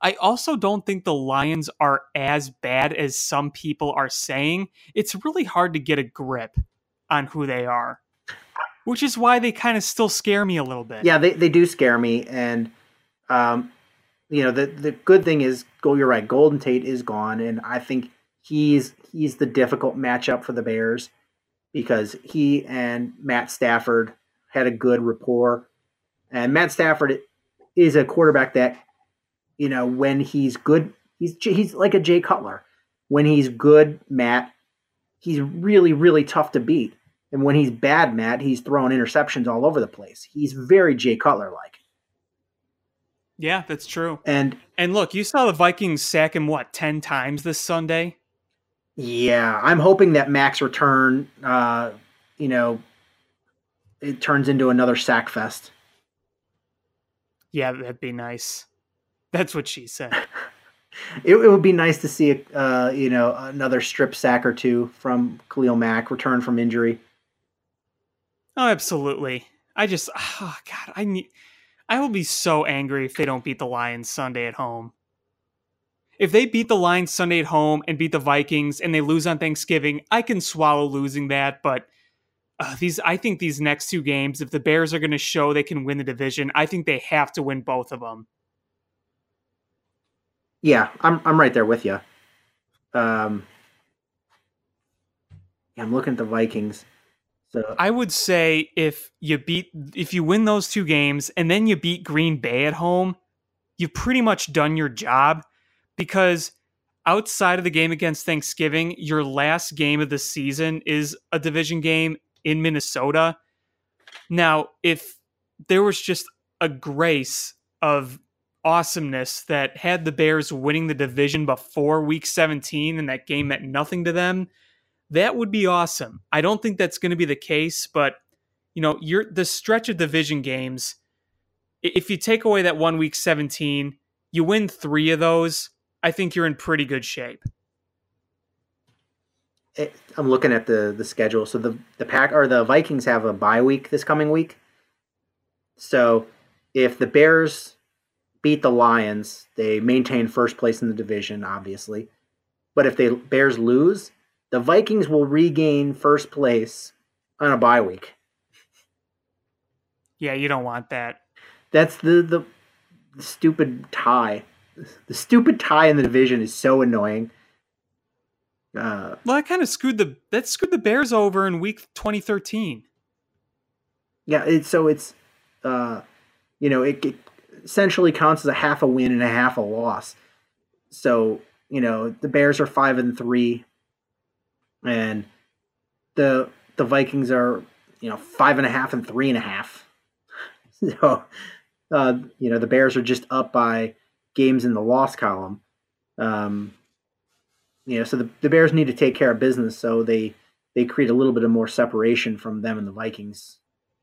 I also don't think the Lions are as bad as some people are saying. It's really hard to get a grip on who they are, which is why they kind of still scare me a little bit. Yeah, they, they do scare me. And, um, you know, the, the good thing is, go, you're right, Golden Tate is gone. And I think he's he's the difficult matchup for the Bears because he and Matt Stafford had a good rapport. And Matt Stafford is a quarterback that, you know, when he's good, he's he's like a Jay Cutler. When he's good, Matt, he's really, really tough to beat. And when he's bad, Matt, he's throwing interceptions all over the place. He's very Jay Cutler-like. Yeah, that's true. And and look, you saw the Vikings sack him, what, ten times this Sunday? Yeah, I'm hoping that Mac's return, uh, you know, it turns into another sack fest. Yeah, that'd be nice. That's what she said. it, it would be nice to see, uh, you know, another strip sack or two from Khalil Mack, return from injury. Oh, absolutely. I just, oh God, I need, I will be so angry if they don't beat the Lions Sunday at home. If they beat the Lions Sunday at home and beat the Vikings and they lose on Thanksgiving, I can swallow losing that. But uh, these, I think these next two games, if the Bears are going to show they can win the division, I think they have to win both of them. Yeah, I'm I'm right there with you. Um, yeah, I'm looking at the Vikings. So I would say if you beat, if you win those two games and then you beat Green Bay at home, you've pretty much done your job. Because outside of the game against Thanksgiving, your last game of the season is a division game in Minnesota. Now, if there was just a grace of awesomeness that had the Bears winning the division before week seventeen and that game meant nothing to them, that would be awesome. I don't think that's going to be the case, but you know, you're the stretch of division games, if you take away that one week seventeen, you win three of those, I think you're in pretty good shape. I'm looking at the the schedule. So the the pack or the Vikings have a bye week this coming week. So if the Bears beat the Lions, they maintain first place in the division, obviously. But if the Bears lose, the Vikings will regain first place on a bye week. Yeah, you don't want that. That's the the, the stupid tie. The stupid tie in the division is so annoying. Uh, well, that kind of screwed the that screwed the Bears over in week twenty thirteen. Yeah, it's so it's, uh, you know, it, it essentially counts as a half a win and a half a loss. So you know the Bears are five and three, and the the Vikings are you know five and a half and three and a half. So uh, you know the Bears are just up by games in the loss column. Um, you know, so the, the Bears need to take care of business, so they they create a little bit of more separation from them and the Vikings.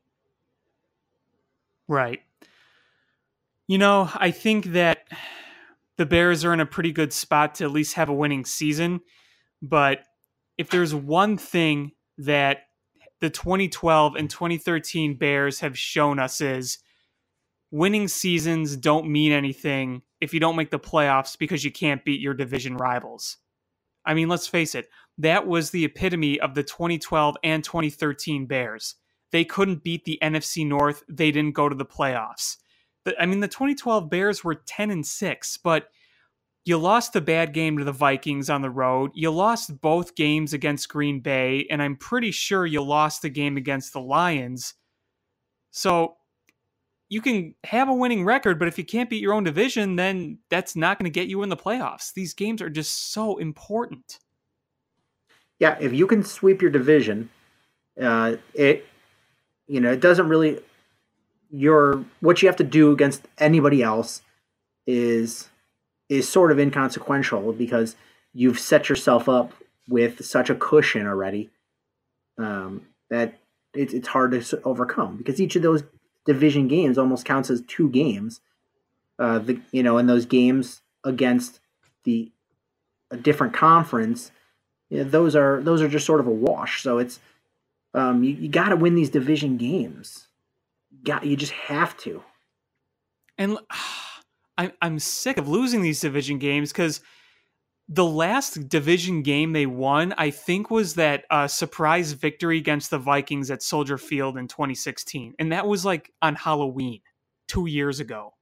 Right. You know, I think that the Bears are in a pretty good spot to at least have a winning season, but if there's one thing that the twenty twelve and twenty thirteen Bears have shown us is winning seasons don't mean anything if you don't make the playoffs because you can't beat your division rivals. I mean, let's face it, that was the epitome of the twenty twelve and twenty thirteen Bears. They couldn't beat the N F C North. They didn't go to the playoffs. But, I mean, the twenty twelve Bears were ten and six, but you lost a bad game to the Vikings on the road. You lost both games against Green Bay, and I'm pretty sure you lost the game against the Lions. So you can have a winning record, but if you can't beat your own division, then that's not going to get you in the playoffs. These games are just so important. Yeah, if you can sweep your division, uh, it you know it doesn't really. Your what you have to do against anybody else is is sort of inconsequential because you've set yourself up with such a cushion already um, that it, it's hard to overcome because each of those division games almost counts as two games. Uh, the you know, in those games against the a different conference, you know, those are those are just sort of a wash. So it's um, you, you got to win these division games. Got you just have to. And I'm I'm sick of losing these division games because the last division game they won, I think, was that uh, surprise victory against the Vikings at Soldier Field in twenty sixteen. And that was like on Halloween two years ago.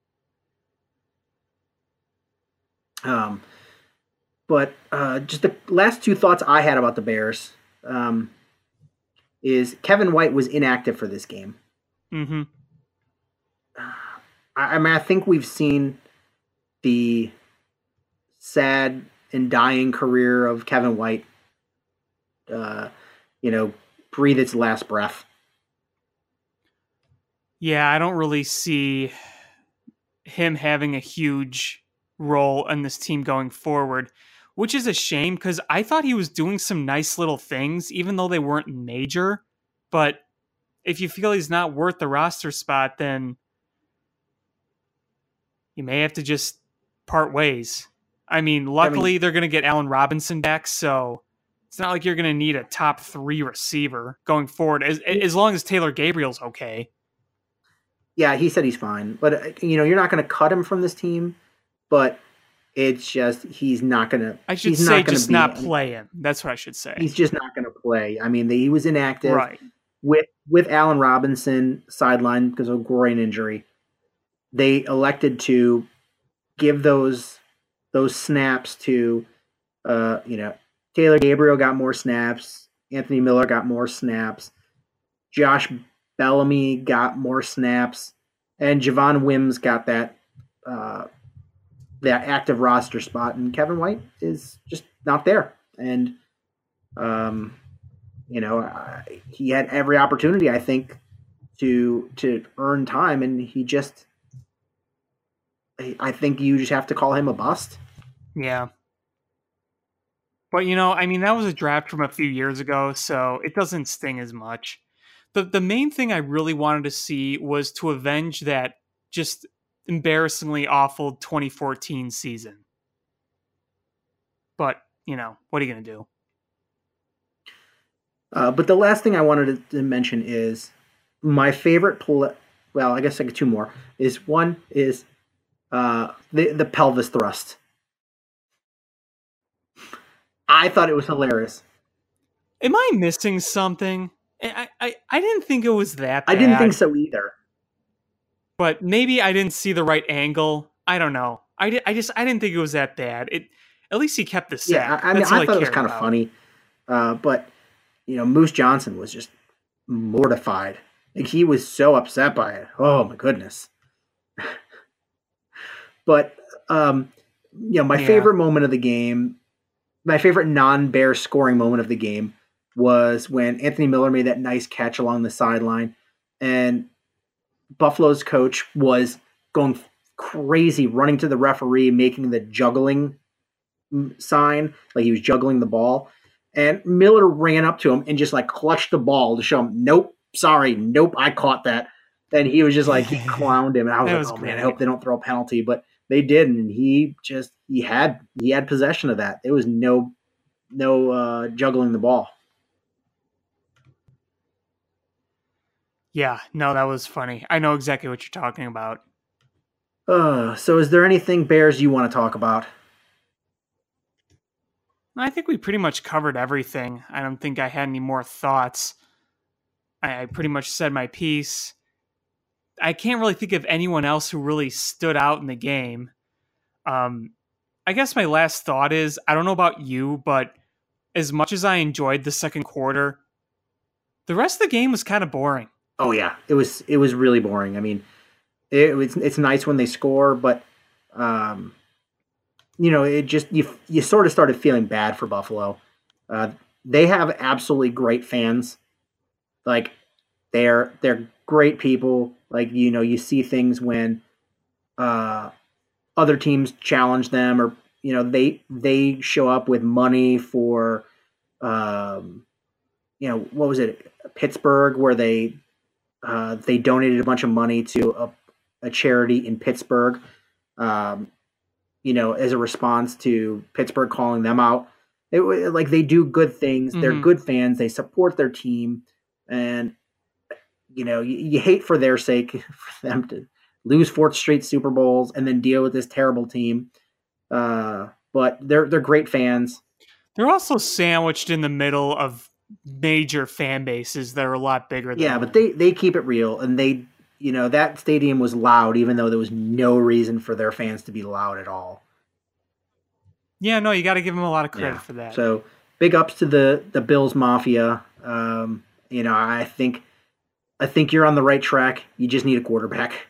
Um, but uh, just the last two thoughts I had about the Bears um, is Kevin White was inactive for this game. Mm-hmm. I, I mean, I think we've seen the sad and dying career of Kevin White, uh, you know, breathe its last breath. Yeah, I don't really see him having a huge role in this team going forward, which is a shame because I thought he was doing some nice little things, even though they weren't major. But if you feel he's not worth the roster spot, then you may have to just part ways. I mean, luckily I mean, they're going to get Allen Robinson back, so it's not like you're going to need a top three receiver going forward, as as long as Taylor Gabriel's okay. Yeah, he said he's fine, but you know you're not going to cut him from this team. But it's just he's not going to. I should he's say not just be, not play him. That's what I should say. He's just not going to play. I mean, he was inactive right. with with Allen Robinson sidelined because of a groin injury. They elected to give those. Those snaps to, uh, you know, Taylor Gabriel got more snaps. Anthony Miller got more snaps. Josh Bellamy got more snaps. And Javon Wims got that uh, that active roster spot. And Kevin White is just not there. And, um, you know, uh, he had every opportunity, I think, to to earn time. And he just... I think you just have to call him a bust. Yeah. But, you know, I mean, that was a draft from a few years ago, so it doesn't sting as much. The the main thing I really wanted to see was to avenge that just embarrassingly awful twenty fourteen season. But, you know, what are you going to do? Uh, but the last thing I wanted to, to mention is my favorite, pl- well, I guess I get two more, is one is... Uh, the the pelvis thrust. I thought it was hilarious. Am I missing something? I, I, I didn't think it was that bad. I didn't think so either. But maybe I didn't see the right angle. I don't know. I, did, I just I didn't think it was that bad. It at least he kept the sack. Yeah, I, I mean That's I all thought I it was kind of about. funny, uh, but you know Moose Johnson was just mortified. Like he was so upset by it. Oh my goodness. But, um, you know, my yeah. favorite moment of the game, my favorite non-Bear scoring moment of the game was when Anthony Miller made that nice catch along the sideline and Buffalo's coach was going crazy, running to the referee, making the juggling sign, like he was juggling the ball. And Miller ran up to him and just like clutched the ball to show him, nope, sorry, nope, I caught that. And he was just like, he clowned him. And I was That like, was oh great. man, I hope they don't throw a penalty. But they didn't, and he just he had he had possession of that. There was no no uh, juggling the ball. Yeah, no, that was funny. I know exactly what you're talking about. Uh, so, is there anything Bears you want to talk about? I think we pretty much covered everything. I don't think I had any more thoughts. I, I pretty much said my piece. I can't really think of anyone else who really stood out in the game. Um, I guess my last thought is, I don't know about you, but as much as I enjoyed the second quarter, the rest of the game was kind of boring. Oh yeah, it was it was really boring. I mean, it, it's it's nice when they score, but um, you know, it just you you sort of started feeling bad for Buffalo. Uh, they have absolutely great fans. Like they're they're great people. Like, you know, you see things when uh, other teams challenge them, or you know, they they show up with money for, um, you know, what was it, Pittsburgh, where they uh, they donated a bunch of money to a, a charity in Pittsburgh, um, you know, as a response to Pittsburgh calling them out. It, like they do good things. Mm-hmm. They're good fans. They support their team, and you know, you, you hate for their sake for them to lose fourth straight Super Bowls, and then deal with this terrible team. Uh, but they're they're great fans. They're also sandwiched in the middle of major fan bases that are a lot bigger than Yeah, them. but they, they keep it real, and they, you know, that stadium was loud, even though there was no reason for their fans to be loud at all. Yeah, no, you got to give them a lot of credit Yeah. for that. So big ups to the the Bills Mafia. Um, you know, I think I think you're on the right track. You just need a quarterback.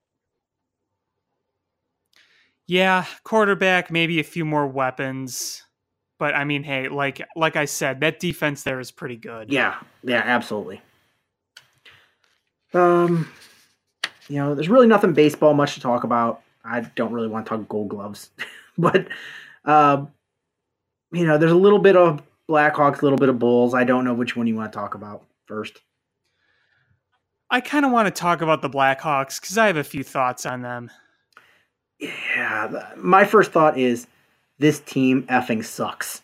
Yeah, quarterback, maybe a few more weapons. But I mean, hey, like like I said, that defense there is pretty good. Yeah, yeah, absolutely. Um, you know, there's really nothing baseball much to talk about. I don't really want to talk Gold Gloves, but um, you know, there's a little bit of Blackhawks, a little bit of Bulls. I don't know which one you want to talk about first. I kind of want to talk about the Blackhawks because I have a few thoughts on them. Yeah, th- my first thought is this team effing sucks.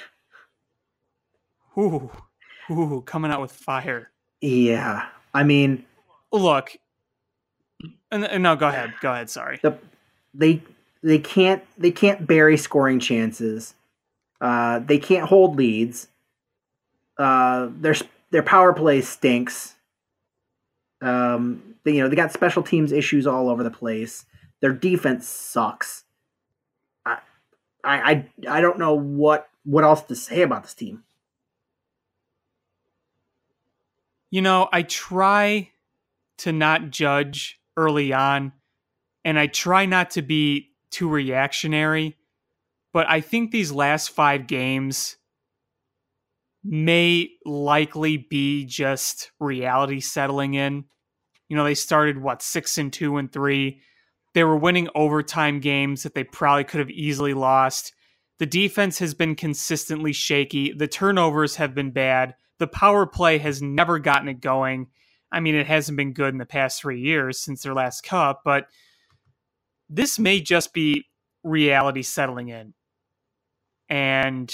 Ooh, ooh, coming out with fire. Yeah, I mean, Look, and, and no, go ahead, go ahead. Sorry. the they they can't they can't bury scoring chances. Uh, they can't hold leads. Uh, their their power play stinks. Um, they, you know, they got special teams issues all over the place. Their defense sucks. I I I, I don't know what what else to say about this team. You know, I try to not judge early on, and I try not to be too reactionary, but I think these last five games may likely be just reality settling in. You know, they started, what, six and two and three. They were winning overtime games that they probably could have easily lost. The defense has been consistently shaky. The turnovers have been bad. The power play has never gotten it going. I mean, it hasn't been good in the past three years since their last cup, but this may just be reality settling in. And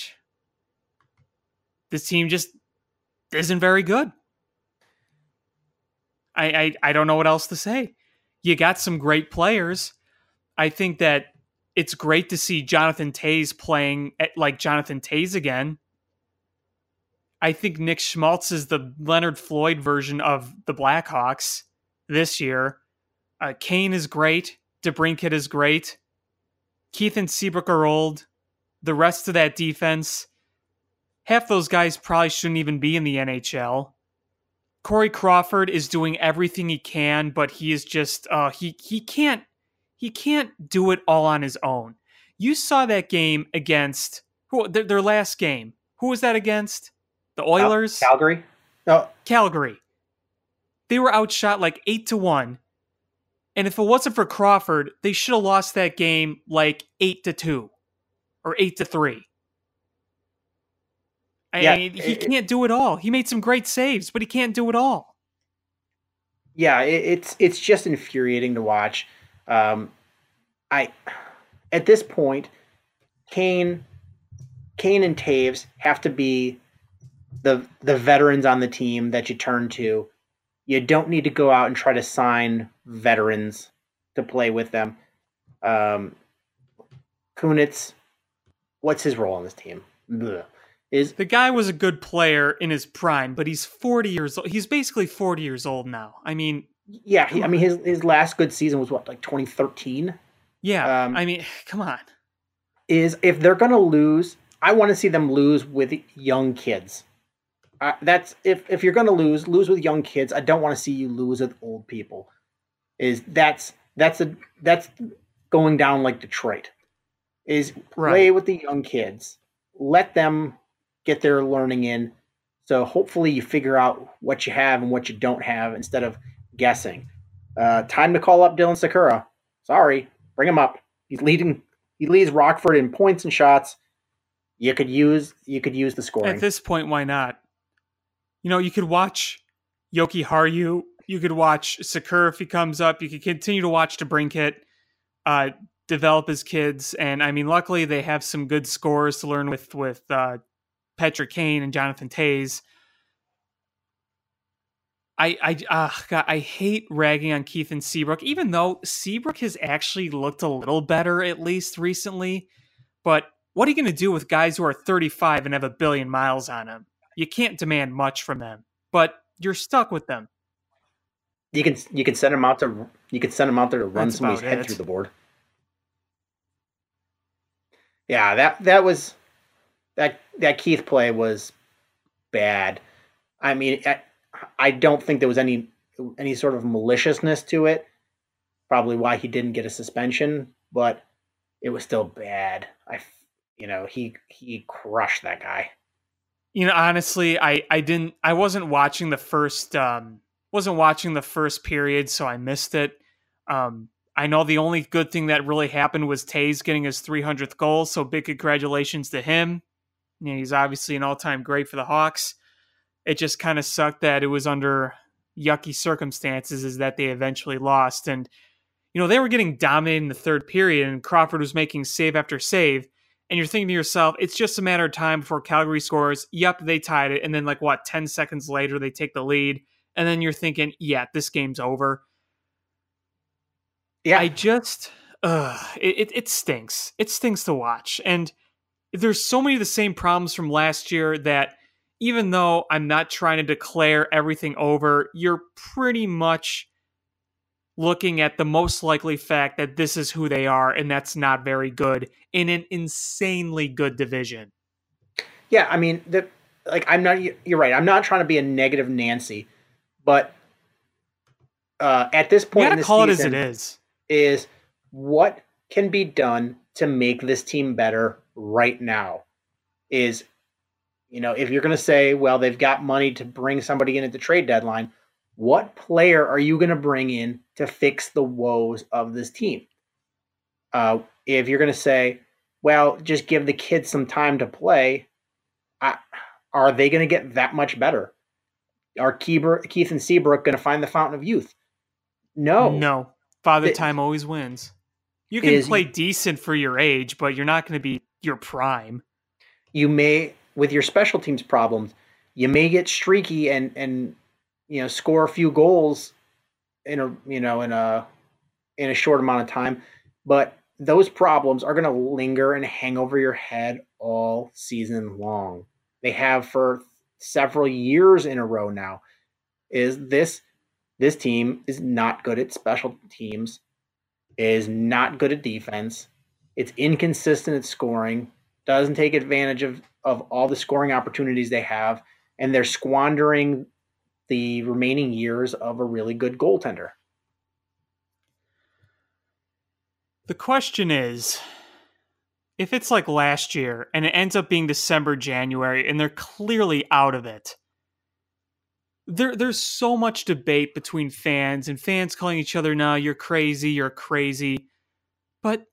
this team just isn't very good. I, I, I don't know what else to say. You got some great players. I think that it's great to see Jonathan Taze playing at, like Jonathan Taze again. I think Nick Schmaltz is the Leonard Floyd version of the Blackhawks this year. Uh, Kane is great. DeBrincat is great. Keith and Seabrook are old. The rest of that defense, half those guys probably shouldn't even be in the N H L. Corey Crawford is doing everything he can, but he is just uh, he he can't he can't do it all on his own. You saw that game against who their, their last game. Who was that against? The Oilers? Cal- Calgary? No. Calgary. They were outshot like eight to one. And if it wasn't for Crawford, they should have lost that game like eight to two or eight to three. I Yeah, mean, he it- can't do it all. He made some great saves, but he can't do it all. Yeah, it, it's it's just infuriating to watch. Um, I at this point, Kane, Kane and Taves have to be the the veterans on the team that you turn to. You don't need to go out and try to sign veterans to play with them. Um, Kunitz, what's his role on this team? Blech. Is The guy was a good player in his prime, but he's forty years old. He's basically forty years old now. I mean, yeah, he, I mean his his last good season was what, like twenty thirteen. yeah, Um, I mean, come on. Is if they're gonna lose, I want to see them lose with young kids. Uh, that's if if you're gonna lose, lose with young kids. I don't want to see you lose with old people. Is that's that's a that's going down like Detroit. Is play Right. with the young kids, let them get their learning in. So hopefully you figure out what you have and what you don't have instead of guessing. Uh, time to call up Dylan Sakura. Sorry, bring him up. He's leading. He leads Rockford in points and shots. You could use you could use the scoring. At this point, why not? You know, you could watch Yoki Haru. You could watch Sakura if he comes up. You could continue to watch DeBrincat uh, develop his kids. And I mean, luckily they have some good scores to learn with with uh, Patrick Kane and Jonathan Taze. I I uh, God, I hate ragging on Keith and Seabrook, even though Seabrook has actually looked a little better at least recently. But what are you going to do with guys who are thirty-five and have a billion miles on them? You can't demand much from them, but you're stuck with them. You can you can send him out to you can send him out there to run That's somebody's about head it. through the board. Yeah, that that was that that Keith play was bad. I mean, I, I don't think there was any any sort of maliciousness to it. Probably why he didn't get a suspension, but it was still bad. I, you know, he he crushed that guy. You know, honestly, I I didn't I wasn't watching the first um wasn't watching the first period, so I missed it. Um, I know the only good thing that really happened was Tays getting his three hundredth goal, so big congratulations to him. You know, he's obviously an all-time great for the Hawks. It just kind of sucked that it was under yucky circumstances is that they eventually lost. And, you know, they were getting dominated in the third period and Crawford was making save after save. And you're thinking to yourself, it's just a matter of time before Calgary scores. Yep, they tied it. And then like what, ten seconds later, they take the lead. And then you're thinking, yeah, this game's over. Yeah, I just, uh, it, it, it stinks. It stinks to watch. And there's so many of the same problems from last year that even though I'm not trying to declare everything over, you're pretty much looking at the most likely fact that this is who they are, and that's not very good in an insanely good division. yeah. I mean, the like I'm not. You're right. I'm not trying to be a negative Nancy, but uh, at this You point in gotta the call it as season, it is. is what can be done to make this team better right now. Is, you know, if you're going to say, well, they've got money to bring somebody in at the trade deadline, what player are you going to bring in to fix the woes of this team? Uh, if you're going to say, well, just give the kids some time to play, I, are they going to get that much better? Are Keeber, Keith and Seabrook going to find the fountain of youth? No. No. Father The- time always wins. You can Is- play decent for your age, but you're not going to be your prime. You may, with your special teams problems, you may get streaky and and you know score a few goals in a you know in a in a short amount of time, but those problems are going to linger and hang over your head all season long. They have for several years in a row now. Is this this team is not good at special teams, is not good at defense. It's inconsistent at scoring, doesn't take advantage of, of all the scoring opportunities they have, and they're squandering the remaining years of a really good goaltender. The question is, if it's like last year and it ends up being December, January, and they're clearly out of it, there, there's so much debate between fans and fans calling each other, no, you're crazy, you're crazy. But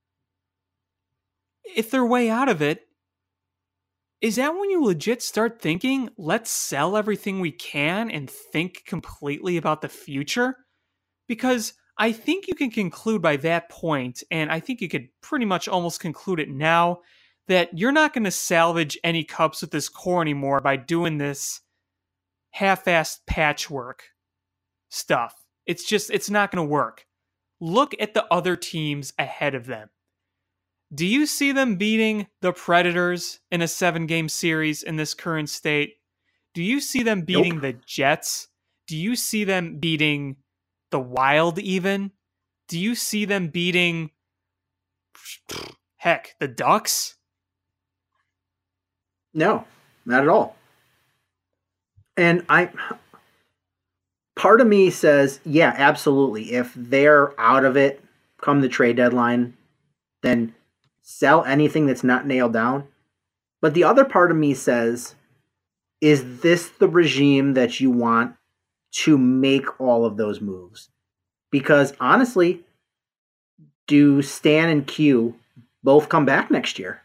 if they're way out of it, is that when you legit start thinking, let's sell everything we can and think completely about the future? Because I think you can conclude by that point, and I think you could pretty much almost conclude it now, that you're not going to salvage any cups with this core anymore by doing this half-assed patchwork stuff. It's just, it's not going to work. Look at the other teams ahead of them. Do you see them beating the Predators in a seven-game series in this current state? Do you see them beating Nope. the Jets? Do you see them beating the Wild even? Do you see them beating, heck, the Ducks? No, not at all. And I, part of me says, yeah, absolutely. If they're out of it come the trade deadline, then sell anything that's not nailed down. But the other part of me says, is this the regime that you want to make all of those moves? Because honestly, do Stan and Q both come back next year?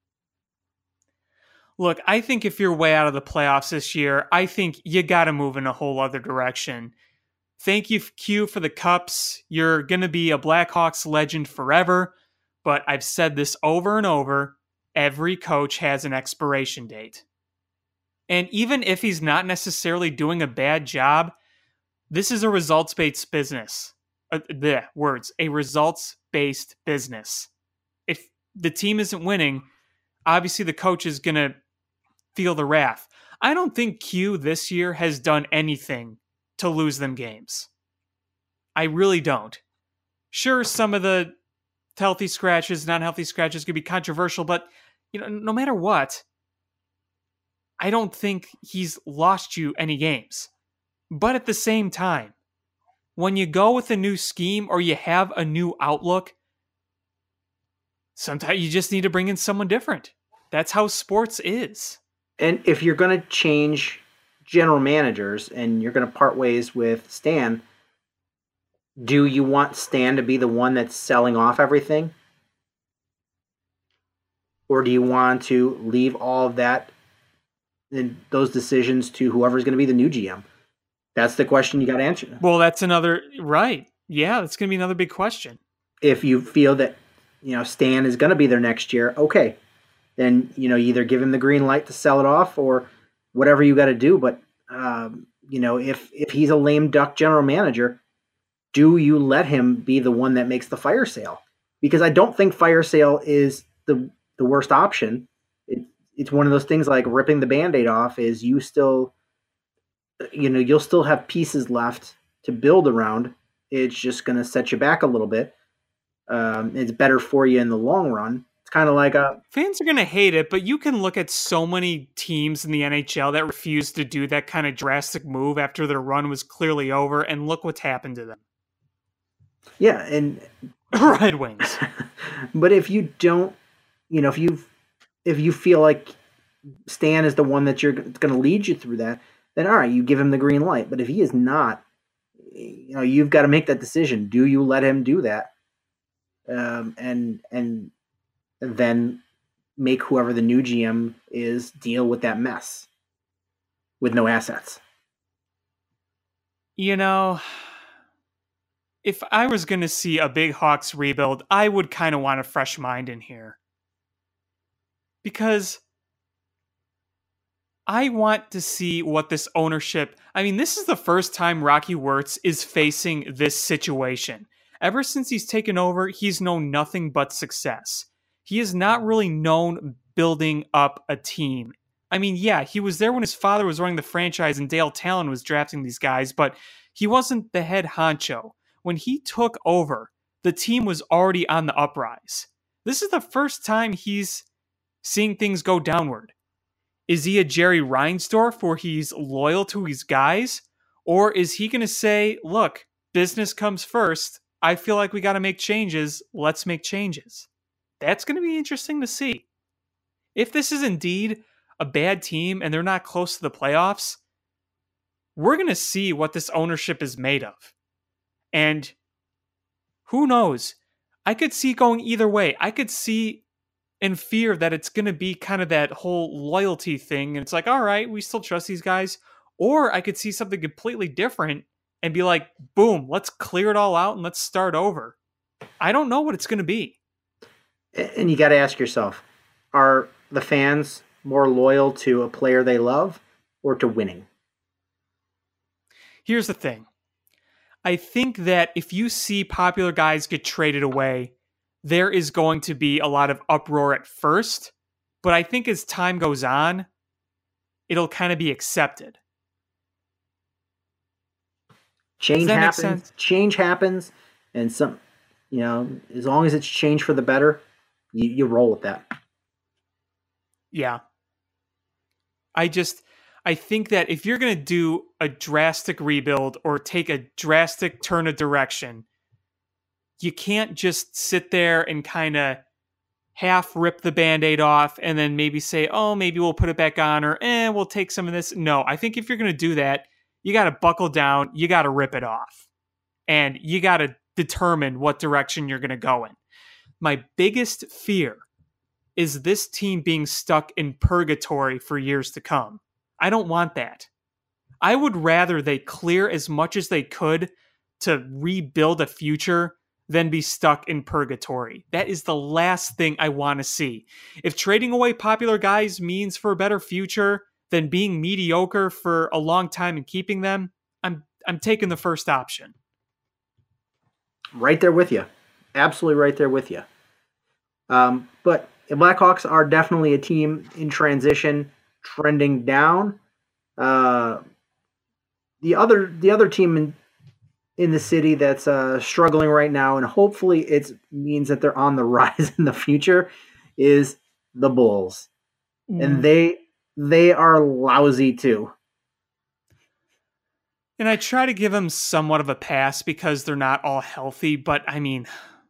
Look, I think if you're way out of the playoffs this year, I think you got to move in a whole other direction. Thank you, Q, for the cups. You're going to be a Blackhawks legend forever. But I've said this over and over. Every coach has an expiration date. And even if he's not necessarily doing a bad job, this is a results-based business. Uh, the words, a results-based business. If the team isn't winning, obviously the coach is going to feel the wrath. I don't think Q this year has done anything to lose them games. I really don't. Sure, some of the healthy scratches, non-healthy scratches could be controversial, but you know, no matter what, I don't think he's lost you any games. But at the same time, when you go with a new scheme or you have a new outlook, sometimes you just need to bring in someone different. That's how sports is. And if you're going to change general managers and you're going to part ways with Stan, do you want Stan to be the one that's selling off everything? Or do you want to leave all of that and those decisions to whoever's going to be the new G M? That's the question you got to answer. Well, that's another, right. Yeah, that's going to be another big question. If you feel that, you know, Stan is going to be there next year, okay. Then, you know, you either give him the green light to sell it off or whatever you got to do. But, um, you know, if, if he's a lame duck general manager, do you let him be the one that makes the fire sale? Because I don't think fire sale is the the worst option. It, it's one of those things like ripping the Band-Aid off is you still, you know, you'll still have pieces left to build around. It's just going to set you back a little bit. Um, it's better for you in the long run. It's kind of like a... Fans are going to hate it, but you can look at so many teams in the N H L that refuse to do that kind of drastic move after their run was clearly over, and look what's happened to them. Yeah, and... Red Wings. But if you don't, you know, if you if you feel like Stan is the one that you're going to lead you through that, then all right, you give him the green light. But if he is not, you know, you've got to make that decision. Do you let him do that? Um, and and then make whoever the new G M is deal with that mess with no assets. You know, if I was going to see a big Hawks rebuild, I would kind of want a fresh mind in here. Because I want to see what this ownership... I mean, this is the first time Rocky Wirtz is facing this situation. Ever since he's taken over, he's known nothing but success. He has not really known building up a team. I mean, yeah, he was there when his father was running the franchise and Dale Talon was drafting these guys, but he wasn't the head honcho. When he took over, the team was already on the uprise. This is the first time he's seeing things go downward. Is he a Jerry Reinsdorf where he's loyal to his guys? Or is he going to say, look, business comes first. I feel like we got to make changes. Let's make changes. That's going to be interesting to see. If this is indeed a bad team and they're not close to the playoffs, we're going to see what this ownership is made of. And who knows? I could see going either way. I could see and fear that it's going to be kind of that whole loyalty thing. And it's like, all right, we still trust these guys. Or I could see something completely different and be like, boom, let's clear it all out and let's start over. I don't know what it's going to be. And you got to ask yourself, are the fans more loyal to a player they love or to winning? Here's the thing. I think that if you see popular guys get traded away, there is going to be a lot of uproar at first, but I think as time goes on, it'll kind of be accepted. Change happens. Change happens, and some, you know, as long as it's change for the better, you, you roll with that. Yeah. I just, I think that if you're going to do a drastic rebuild or take a drastic turn of direction, you can't just sit there and kind of half rip the Band-Aid off and then maybe say, oh, maybe we'll put it back on, or eh, we'll take some of this. No, I think if you're going to do that, you got to buckle down, you got to rip it off, and you got to determine what direction you're going to go in. My biggest fear is this team being stuck in purgatory for years to come. I don't want that. I would rather they clear as much as they could to rebuild a future than be stuck in purgatory. That is the last thing I want to see. If trading away popular guys means for a better future, than being mediocre for a long time and keeping them, I'm I'm taking the first option. Right there with you. Absolutely right there with you. Um, but the Blackhawks are definitely a team in transition, trending down. Uh, the other the other team in in the city that's uh, struggling right now, and hopefully it means that they're on the rise in the future, is the Bulls. Mm. And they they are lousy too. And I try to give them somewhat of a pass because they're not all healthy, but I mean,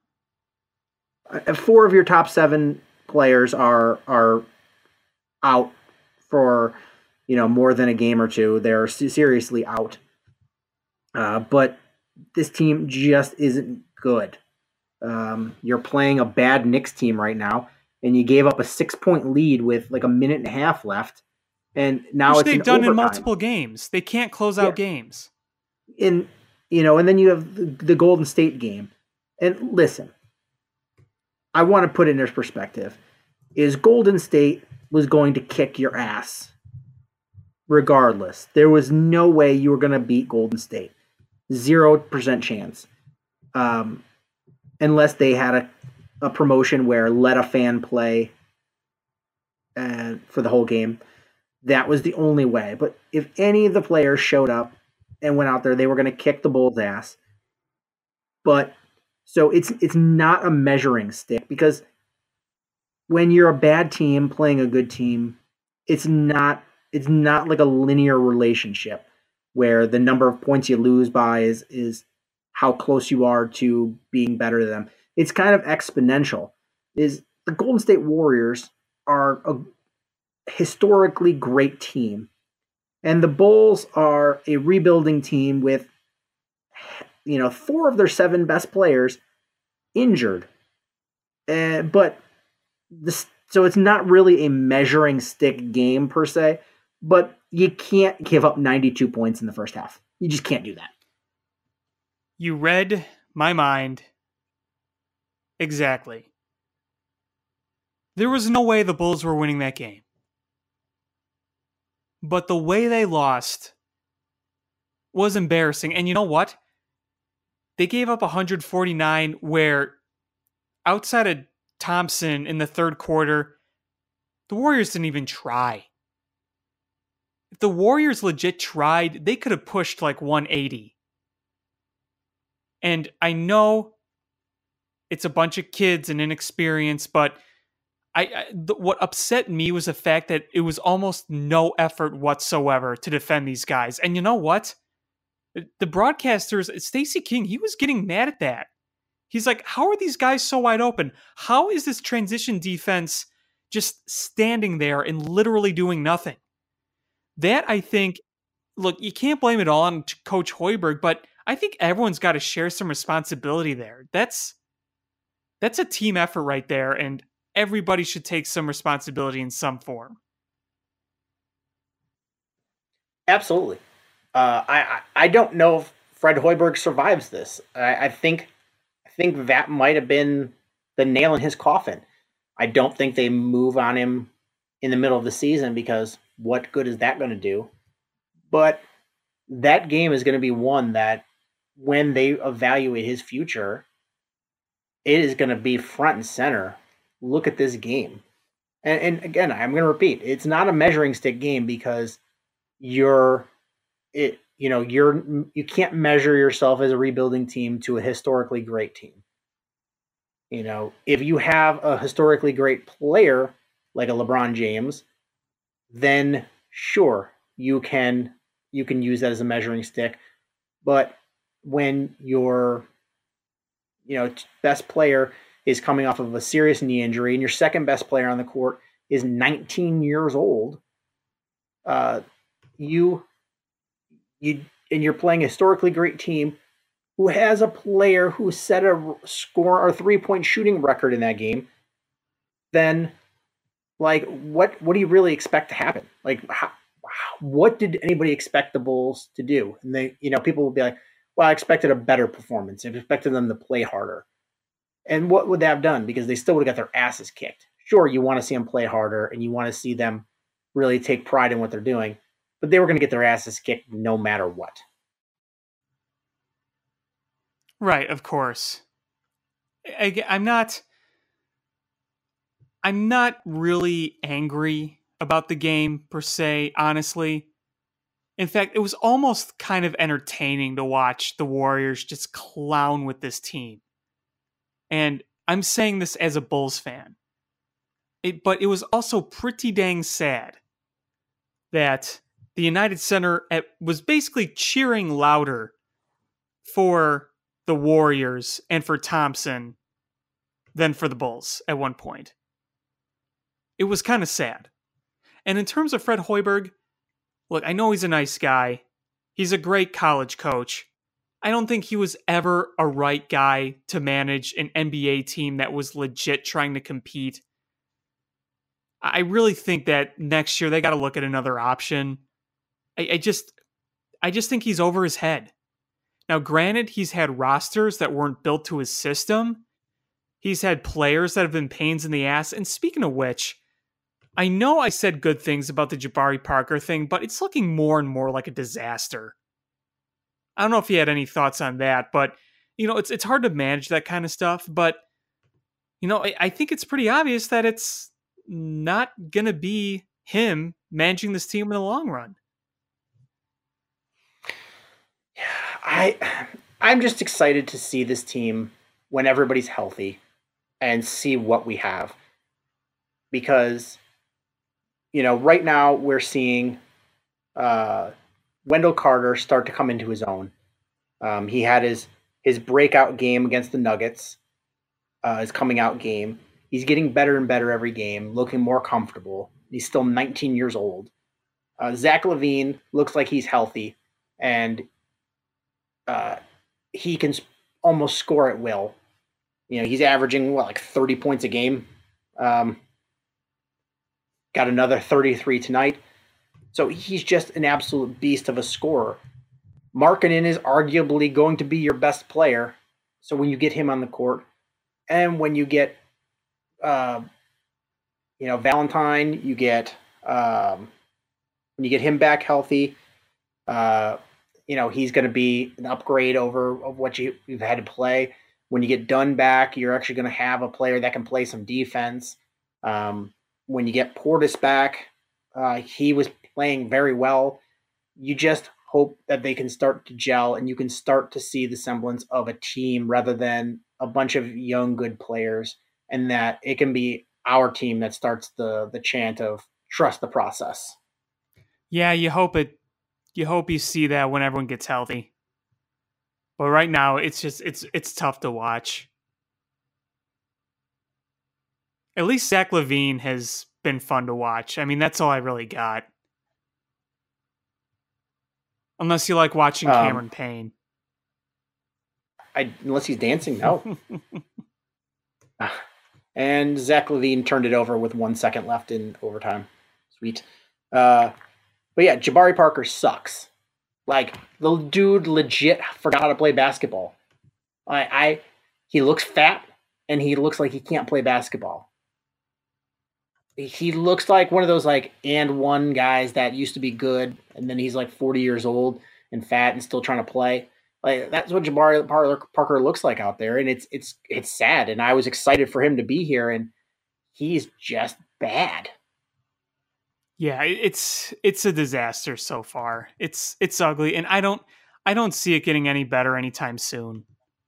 four of your top seven players are are out for, you know, more than a game or two. They're seriously out. Uh, but this team just isn't good. Um, you're playing a bad Knicks team right now, and you gave up a six-point lead with like a minute and a half left, and now Which it's they've in done overtime. in multiple games. They can't close out yeah. games. In you know, and then you have the, the Golden State game. And listen, I want to put it in this perspective: is Golden State was going to kick your ass, regardless. There was no way you were going to beat Golden State. Zero percent chance. Um, unless they had a, a promotion where let a fan play uh, for the whole game. That was the only way. But if any of the players showed up and went out there, they were going to kick the Bulls' ass. But so it's it's not a measuring stick, because when you're a bad team playing a good team, it's not it's not like a linear relationship where the number of points you lose by is is how close you are to being better than them. It's kind of exponential. Is the Golden State Warriors are a historically great team, and the Bulls are a rebuilding team with, you know, four of their seven best players injured. Uh, but this, so it's not really a measuring stick game per se, but you can't give up ninety-two points in the first half. You just can't do that. You read my mind. Exactly. There was no way the Bulls were winning that game. But the way they lost was embarrassing. And you know what? They gave up one forty-nine, where outside of Thompson in the third quarter, the Warriors didn't even try. If the Warriors legit tried, they could have pushed like one eighty. And I know it's a bunch of kids and inexperience, but I, I the, what upset me was the fact that it was almost no effort whatsoever to defend these guys. And you know what? The broadcasters, Stacey King, he was getting mad at that. He's like, how are these guys so wide open? How is this transition defense just standing there and literally doing nothing? That, I think, look, you can't blame it all on Coach Hoiberg, but I think everyone's got to share some responsibility there. That's that's a team effort right there, and everybody should take some responsibility in some form. Absolutely. Uh, I I don't know if Fred Hoiberg survives this. I, I think I think that might have been the nail in his coffin. I don't think they move on him in the middle of the season, because what good is that going to do? But that game is going to be one that, when they evaluate his future, it is going to be front and center. Look at this game. And, and again, I'm going to repeat, it's not a measuring stick game, because you're, it, you know, you're, you can't measure yourself as a rebuilding team to a historically great team. You know, if you have a historically great player like a LeBron James, then sure, you can, you can use that as a measuring stick. But when your, you know, best player is coming off of a serious knee injury, and your second best player on the court is nineteen years old, uh, you, you, and you're playing a historically great team who has a player who set a score or three point shooting record in that game, then, like, what, what do you really expect to happen? Like, how, what did anybody expect the Bulls to do? And they, you know, people will be like, well, I expected a better performance. I expected them to play harder. And what would they have done? Because they still would have got their asses kicked. Sure, you want to see them play harder, and you want to see them really take pride in what they're doing, but they were going to get their asses kicked no matter what. Right, of course. I, I'm not. I'm not really angry about the game per se, honestly. In fact, it was almost kind of entertaining to watch the Warriors just clown with this team. And I'm saying this as a Bulls fan. It, but it was also pretty dang sad that the United Center at, was basically cheering louder for the Warriors and for Thompson than for the Bulls at one point. It was kind of sad. And in terms of Fred Hoiberg, look, I know he's a nice guy. He's a great college coach. I don't think he was ever a right guy to manage an N B A team that was legit trying to compete. I really think that next year they got to look at another option. I, I just, I just think he's over his head. Now, granted, he's had rosters that weren't built to his system. He's had players that have been pains in the ass. And speaking of which, I know I said good things about the Jabari Parker thing, but it's looking more and more like a disaster. I don't know if you had any thoughts on that, but you know, it's it's hard to manage that kind of stuff. But you know, I, I think it's pretty obvious that it's not gonna be him managing this team in the long run. I I'm just excited to see this team when everybody's healthy and see what we have. Because, you know, right now we're seeing uh, Wendell Carter start to come into his own. Um, he had his his breakout game against the Nuggets, uh, his coming out game. He's getting better and better every game, looking more comfortable. He's still nineteen years old. Uh, Zach LaVine looks like he's healthy, and uh, he can almost score at will. You know, he's averaging, what, like thirty points a game. Um, got another thirty-three tonight. So he's just an absolute beast of a scorer. Markkanen is arguably going to be your best player. So when you get him on the court, and when you get, uh, you know, Valentine, you get um, when you get him back healthy, uh, you know, he's going to be an upgrade over of what you, you've had to play. When you get Dunn back, you're actually going to have a player that can play some defense. Um, when you get Portis back, uh, he was playing very well. You just hope that they can start to gel and you can start to see the semblance of a team rather than a bunch of young, good players, and that it can be our team that starts the the chant of trust the process. Yeah, you hope it. You hope you see that when everyone gets healthy. But right now, it's just it's it's tough to watch. At least Zach LaVine has been fun to watch. I mean, that's all I really got. Unless you like watching Um, Cameron Payne. I, unless he's dancing, no. And Zach LaVine turned it over with one second left in overtime. Sweet. Uh, but yeah, Jabari Parker sucks. Like, the dude legit forgot how to play basketball. I, I he looks fat, and he looks like he can't play basketball. He looks like one of those like and one guys that used to be good, and then he's like forty years old and fat and still trying to play. Like, that's what Jabari Parker looks like out there, and it's it's it's sad. And I was excited for him to be here, and he's just bad. Yeah, it's it's a disaster so far. It's it's ugly, and I don't I don't see it getting any better anytime soon.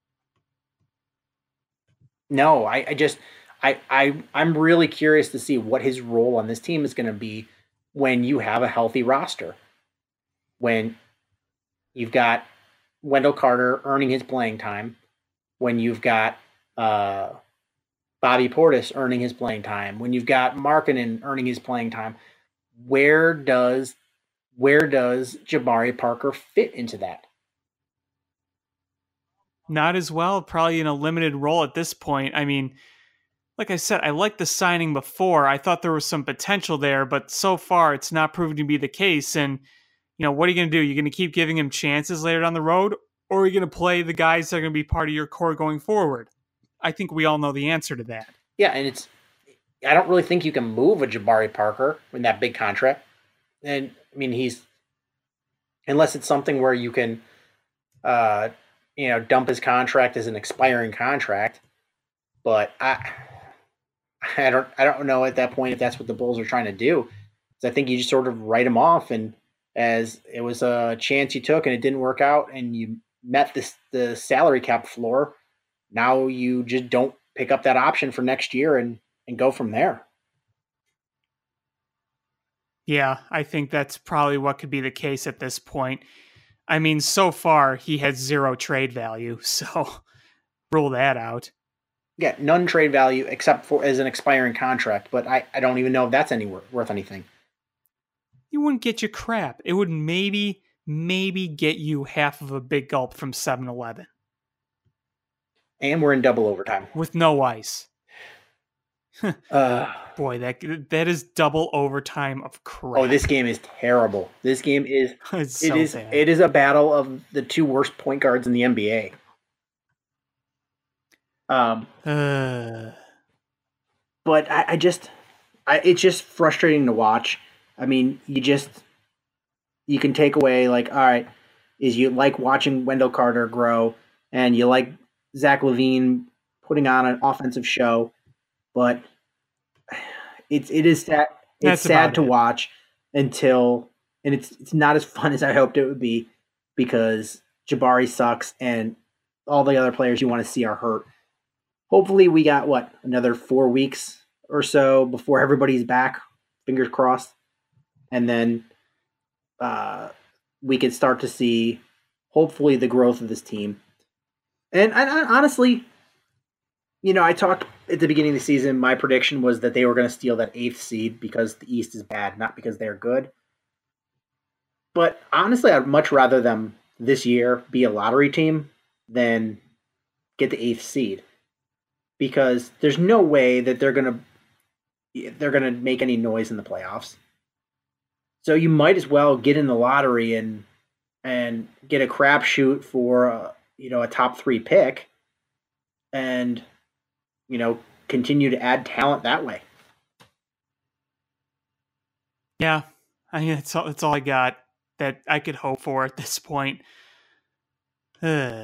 No, I, I just I, I I'm really curious to see what his role on this team is going to be when you have a healthy roster. When you've got Wendell Carter earning his playing time, when you've got uh, Bobby Portis earning his playing time, when you've got Markkanen earning his playing time, where does where does Jabari Parker fit into that? Not as well, probably in a limited role at this point. I mean, like I said, I liked the signing before. I thought there was some potential there, but so far it's not proven to be the case. And, you know, what are you going to do? You're going to keep giving him chances later down the road, or are you going to play the guys that are going to be part of your core going forward? I think we all know the answer to that. Yeah, and it's I don't really think you can move a Jabari Parker in that big contract. And, I mean, he's, unless it's something where you can, uh, you know, dump his contract as an expiring contract. But I, I don't, I don't know at that point if that's what the Bulls are trying to do. Because I think you just sort of write him off, and as it was a chance you took and it didn't work out, and you met this the salary cap floor. Now you just don't pick up that option for next year and, and go from there. Yeah, I think that's probably what could be the case at this point. I mean, so far he has zero trade value, so rule that out. Yeah, none trade value except for as an expiring contract, but I, I don't even know if that's any worth anything. You wouldn't get you crap. It would maybe, maybe get you half of a Big Gulp from seven eleven. And we're in double overtime. With no ice. uh, Boy, that that is double overtime of crap. Oh, this game is terrible. This game is it's it so is bad. it is a battle of the two worst point guards in the N B A. Um, uh, but I, I just, I it's just frustrating to watch. I mean, you just you can take away like, all right, is you like watching Wendell Carter grow, and you like Zach LaVine putting on an offensive show, but it's it is sad. It's That's sad to it. watch until, and it's it's not as fun as I hoped it would be because Jabari sucks and all the other players you want to see are hurt. Hopefully, we got what another four weeks or so before everybody's back. Fingers crossed, and then uh, we can start to see hopefully the growth of this team. And I, I, honestly, you know, I talked at the beginning of the season, my prediction was that they were going to steal that eighth seed because the East is bad, not because they're good. But honestly, I'd much rather them this year be a lottery team than get the eighth seed. Because there's no way that they're going to they're going to make any noise in the playoffs. So you might as well get in the lottery and and get a crapshoot for a, you know, a top three pick, and you know, continue to add talent that way. Yeah, I mean, that's all, that's all I got that I could hope for at this point. Uh.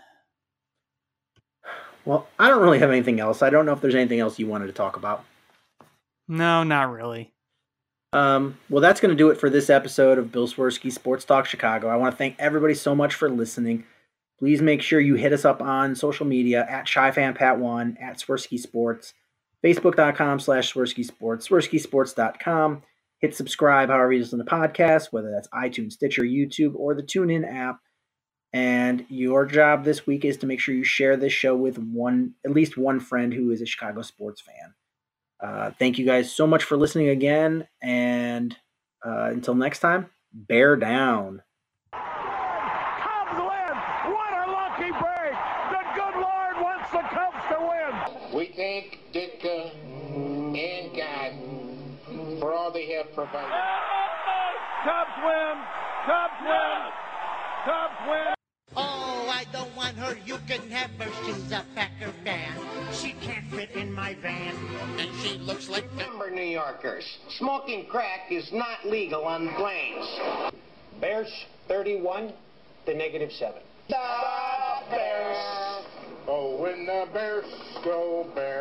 Well, I don't really have anything else. I don't know if there's anything else you wanted to talk about. No, not really. Um, well, that's going to do it for this episode of Bill Swirsky Sports Talk Chicago. I want to thank everybody so much for listening. Please make sure you hit us up on social media at ChyFanPat one, at Swirsky Sports, Facebook.com slash Swirsky Sports, Swirsky Sports dot com. Hit subscribe however you listen to podcasts, whether that's iTunes, Stitcher, YouTube, or the TuneIn app. And your job this week is to make sure you share this show with one, at least one friend who is a Chicago sports fan. Uh, thank you guys so much for listening again. And uh, until next time, bear down. Cubs win! What a lucky break! The good Lord wants the Cubs to win! We thank Ditka and God for all they have provided. Cubs win! Cubs win! Cubs win! Oh, I don't want her. You can have her. She's a Packer fan. She can't fit in my van. And she looks like Denver New Yorkers. Smoking crack is not legal on planes. Bears thirty-one to negative seven. The Bears. Oh, when the Bears go Bears.